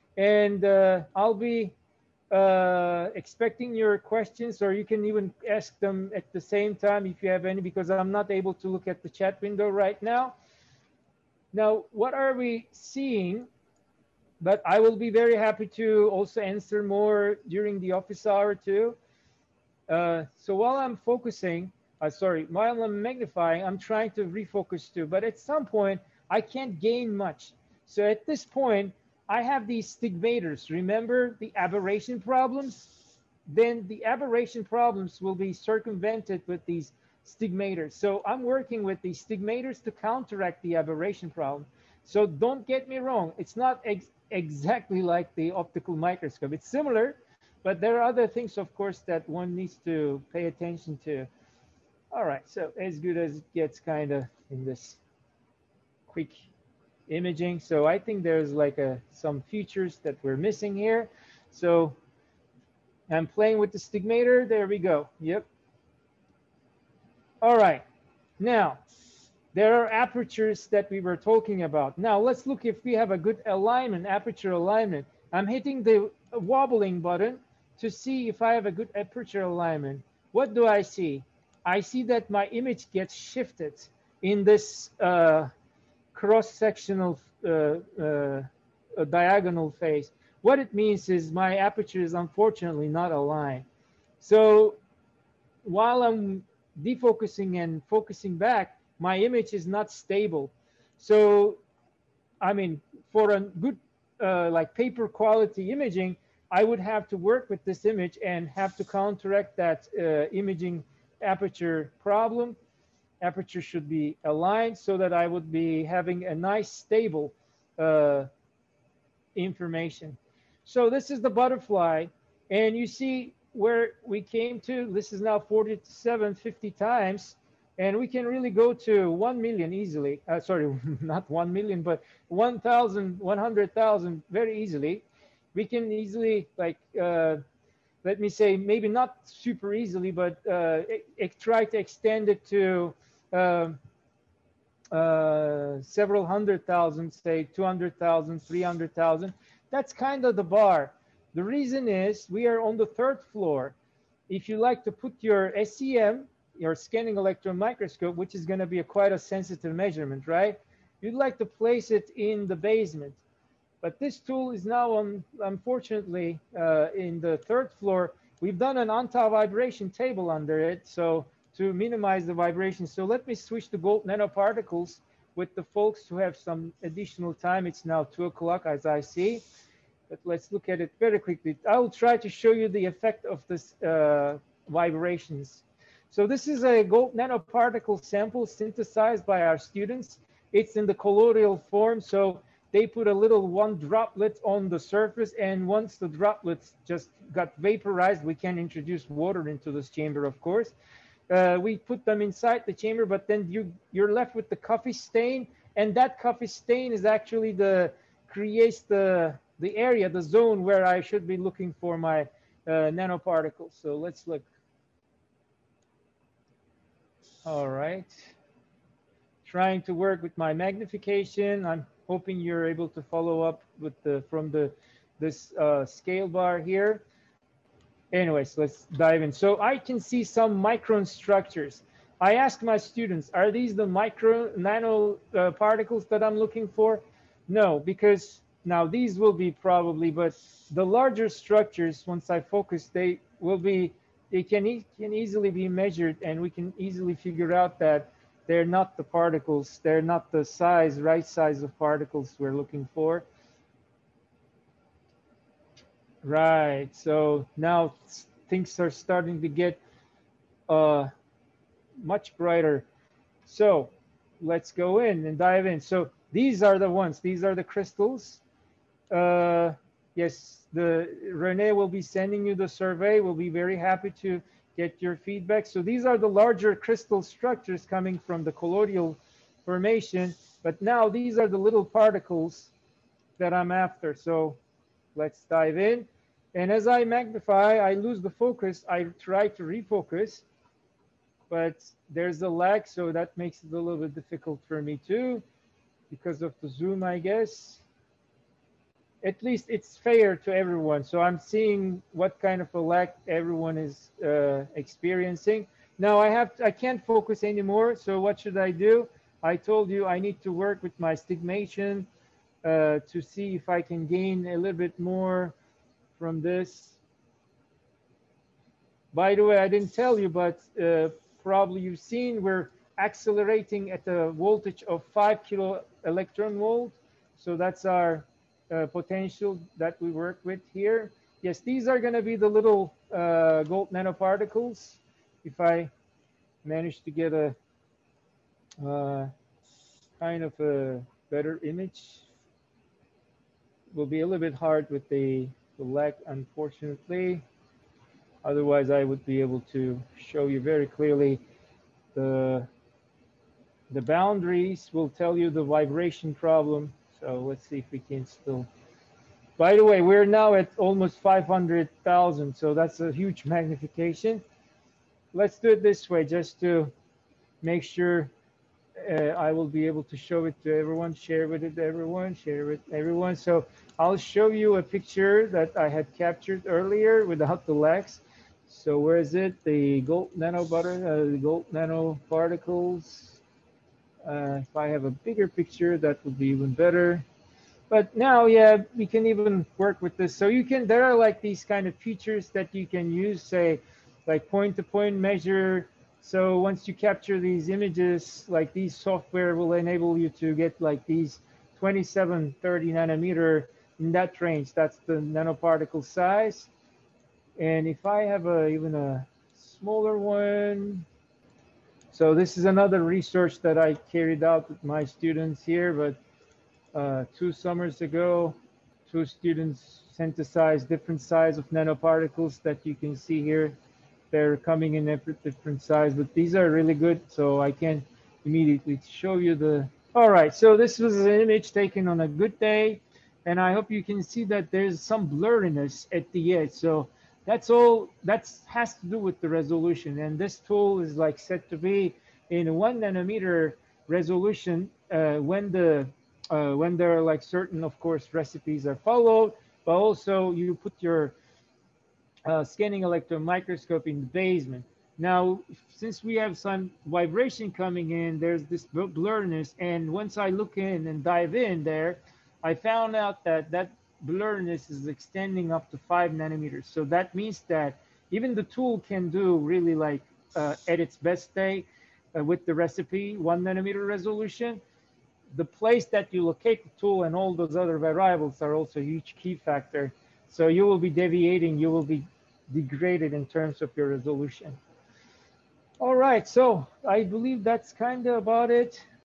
And uh, I'll be uh, expecting your questions, or you can even ask them at the same time if you have any, because I'm not able to look at the chat window right now. Now, what are we seeing? But I will be very happy to also answer more during the office hour too. Uh, so while I'm focusing, uh, sorry, while I'm magnifying, I'm trying to refocus too. But at some point, I can't gain much. So at this point, I have these stigmators. Remember the aberration problems? Then the aberration problems will be circumvented with these stigmators. So I'm working with these stigmators to counteract the aberration problem. So don't get me wrong. It's not ex exactly like the optical microscope. It's similar, but there are other things, of course, that one needs to pay attention to. All right, so as good as it gets kind of in this quick imaging. So I think there's like a, some features that we're missing here. So I'm playing with the stigmator. There we go. Yep. All right. Now, there are apertures that we were talking about. Now, let's look if we have a good alignment, aperture alignment. I'm hitting the wobbling button to see if I have a good aperture alignment. What do I see? I see that my image gets shifted in this uh, cross-sectional uh, uh, diagonal phase. What it means is my aperture is unfortunately not aligned. So while I'm defocusing and focusing back, my image is not stable. So, I mean, for a good uh, like paper quality imaging, I would have to work with this image and have to counteract that uh, imaging aperture problem. Aperture should be aligned so that I would be having a nice stable uh, information. So this is the butterfly, and you see where we came to. This is now forty-seven, fifty times, and we can really go to one million easily. Uh, sorry, not one million, but one thousand, one hundred thousand very easily. We can easily, like, uh, let me say, maybe not super easily, but uh, try to extend it to uh, uh, several hundred thousand, say two hundred thousand, three hundred thousand. That's kind of the bar. The reason is we are on the third floor. If you like to put your S E M, your scanning electron microscope, which is going to be a quite a sensitive measurement, right? You'd like to place it in the basement. But this tool is now, on, unfortunately, uh, in the third floor. We've done an anti-vibration table under it, so to minimize the vibration. So let me switch to gold nanoparticles with the folks who have some additional time. It's now two o'clock, as I see. But let's look at it very quickly. I will try to show you the effect of this uh, vibrations. So this is a gold nanoparticle sample synthesized by our students. It's in the colloidal form, so they put a little one droplet on the surface, and once the droplets just got vaporized, we can introduce water into this chamber, of course. Uh, we put them inside the chamber, but then you, you're left with the coffee stain, and that coffee stain is actually the, creates the, the area, the zone where I should be looking for my uh, nanoparticles. So let's look. All right. Trying to work with my magnification. I'm hoping you're able to follow up with the from the this uh, scale bar here. Anyways, let's dive in. So I can see some micron structures. I asked my students, are these the micro nano uh, particles that I'm looking for? No, because now these will be probably, but the larger structures, once I focus, they will be, they can, e can easily be measured, and we can easily figure out that they're not the particles, they're not the size, right size of particles we're looking for. Right, so now things are starting to get uh, much brighter. So let's go in and dive in. So these are the ones, these are the crystals. Uh, yes, the Renee will be sending you the survey. We'll be very happy to get your feedback. So these are the larger crystal structures coming from the colloidal formation, but now these are the little particles that I'm after. So let's dive in. And as I magnify, I lose the focus. I try to refocus, but there's a lag, so that makes it a little bit difficult for me too, because of the zoom, I guess. at least it's fair to everyone. So I'm seeing what kind of a lag everyone is uh, experiencing. Now I have to, I can't focus anymore. So what should I do? I told you I need to work with my stigmation uh, to see if I can gain a little bit more from this. By the way, I didn't tell you, but uh, probably you've seen we're accelerating at a voltage of five kilo electron volt. So that's our uh, potential that we work with here. Yes, these are going to be the little uh, gold nanoparticles. If I manage to get a uh, kind of a better image, it will be a little bit hard with the, the lag, unfortunately. Otherwise, I would be able to show you very clearly the, the boundaries will tell you the vibration problem. So let's see if we can still. By the way, we're now at almost five hundred thousand, so that's a huge magnification. Let's do it this way just to make sure uh, I will be able to show it to everyone, share with it to everyone, share with everyone. So I'll show you a picture that I had captured earlier without the lags. So where is it? The gold nano butter, uh, the gold nanoparticles. Uh, if I have a bigger picture, that would be even better. But now, yeah, we can even work with this. So you can, there are like these kind of features that you can use, say, like point-to-point measure. So once you capture these images, like these software will enable you to get like these twenty-seven, thirty nanometer in that range. That's the nanoparticle size. And if I have a, even a smaller one, so this is another research that I carried out with my students here, but uh, two summers ago, two students synthesized different size of nanoparticles that you can see here. They're coming in every different size, but these are really good, so I can immediately show you the. All right, so this was an image taken on a good day, and I hope you can see that there's some blurriness at the edge. So that's all, that has to do with the resolution. And this tool is like set to be in one nanometer resolution uh, when the uh, when there are like certain, of course, recipes are followed, but also you put your uh, scanning electron microscope in the basement. Now, since we have some vibration coming in, there's this blurriness. And once I look in and dive in there, I found out that that blurriness is extending up to five nanometers. So that means that even the tool can do really like uh, at its best day uh, with the recipe, one nanometer resolution. The place that you locate the tool and all those other variables are also a huge key factor. So you will be deviating, you will be degraded in terms of your resolution. All right, so I believe that's kind of about it.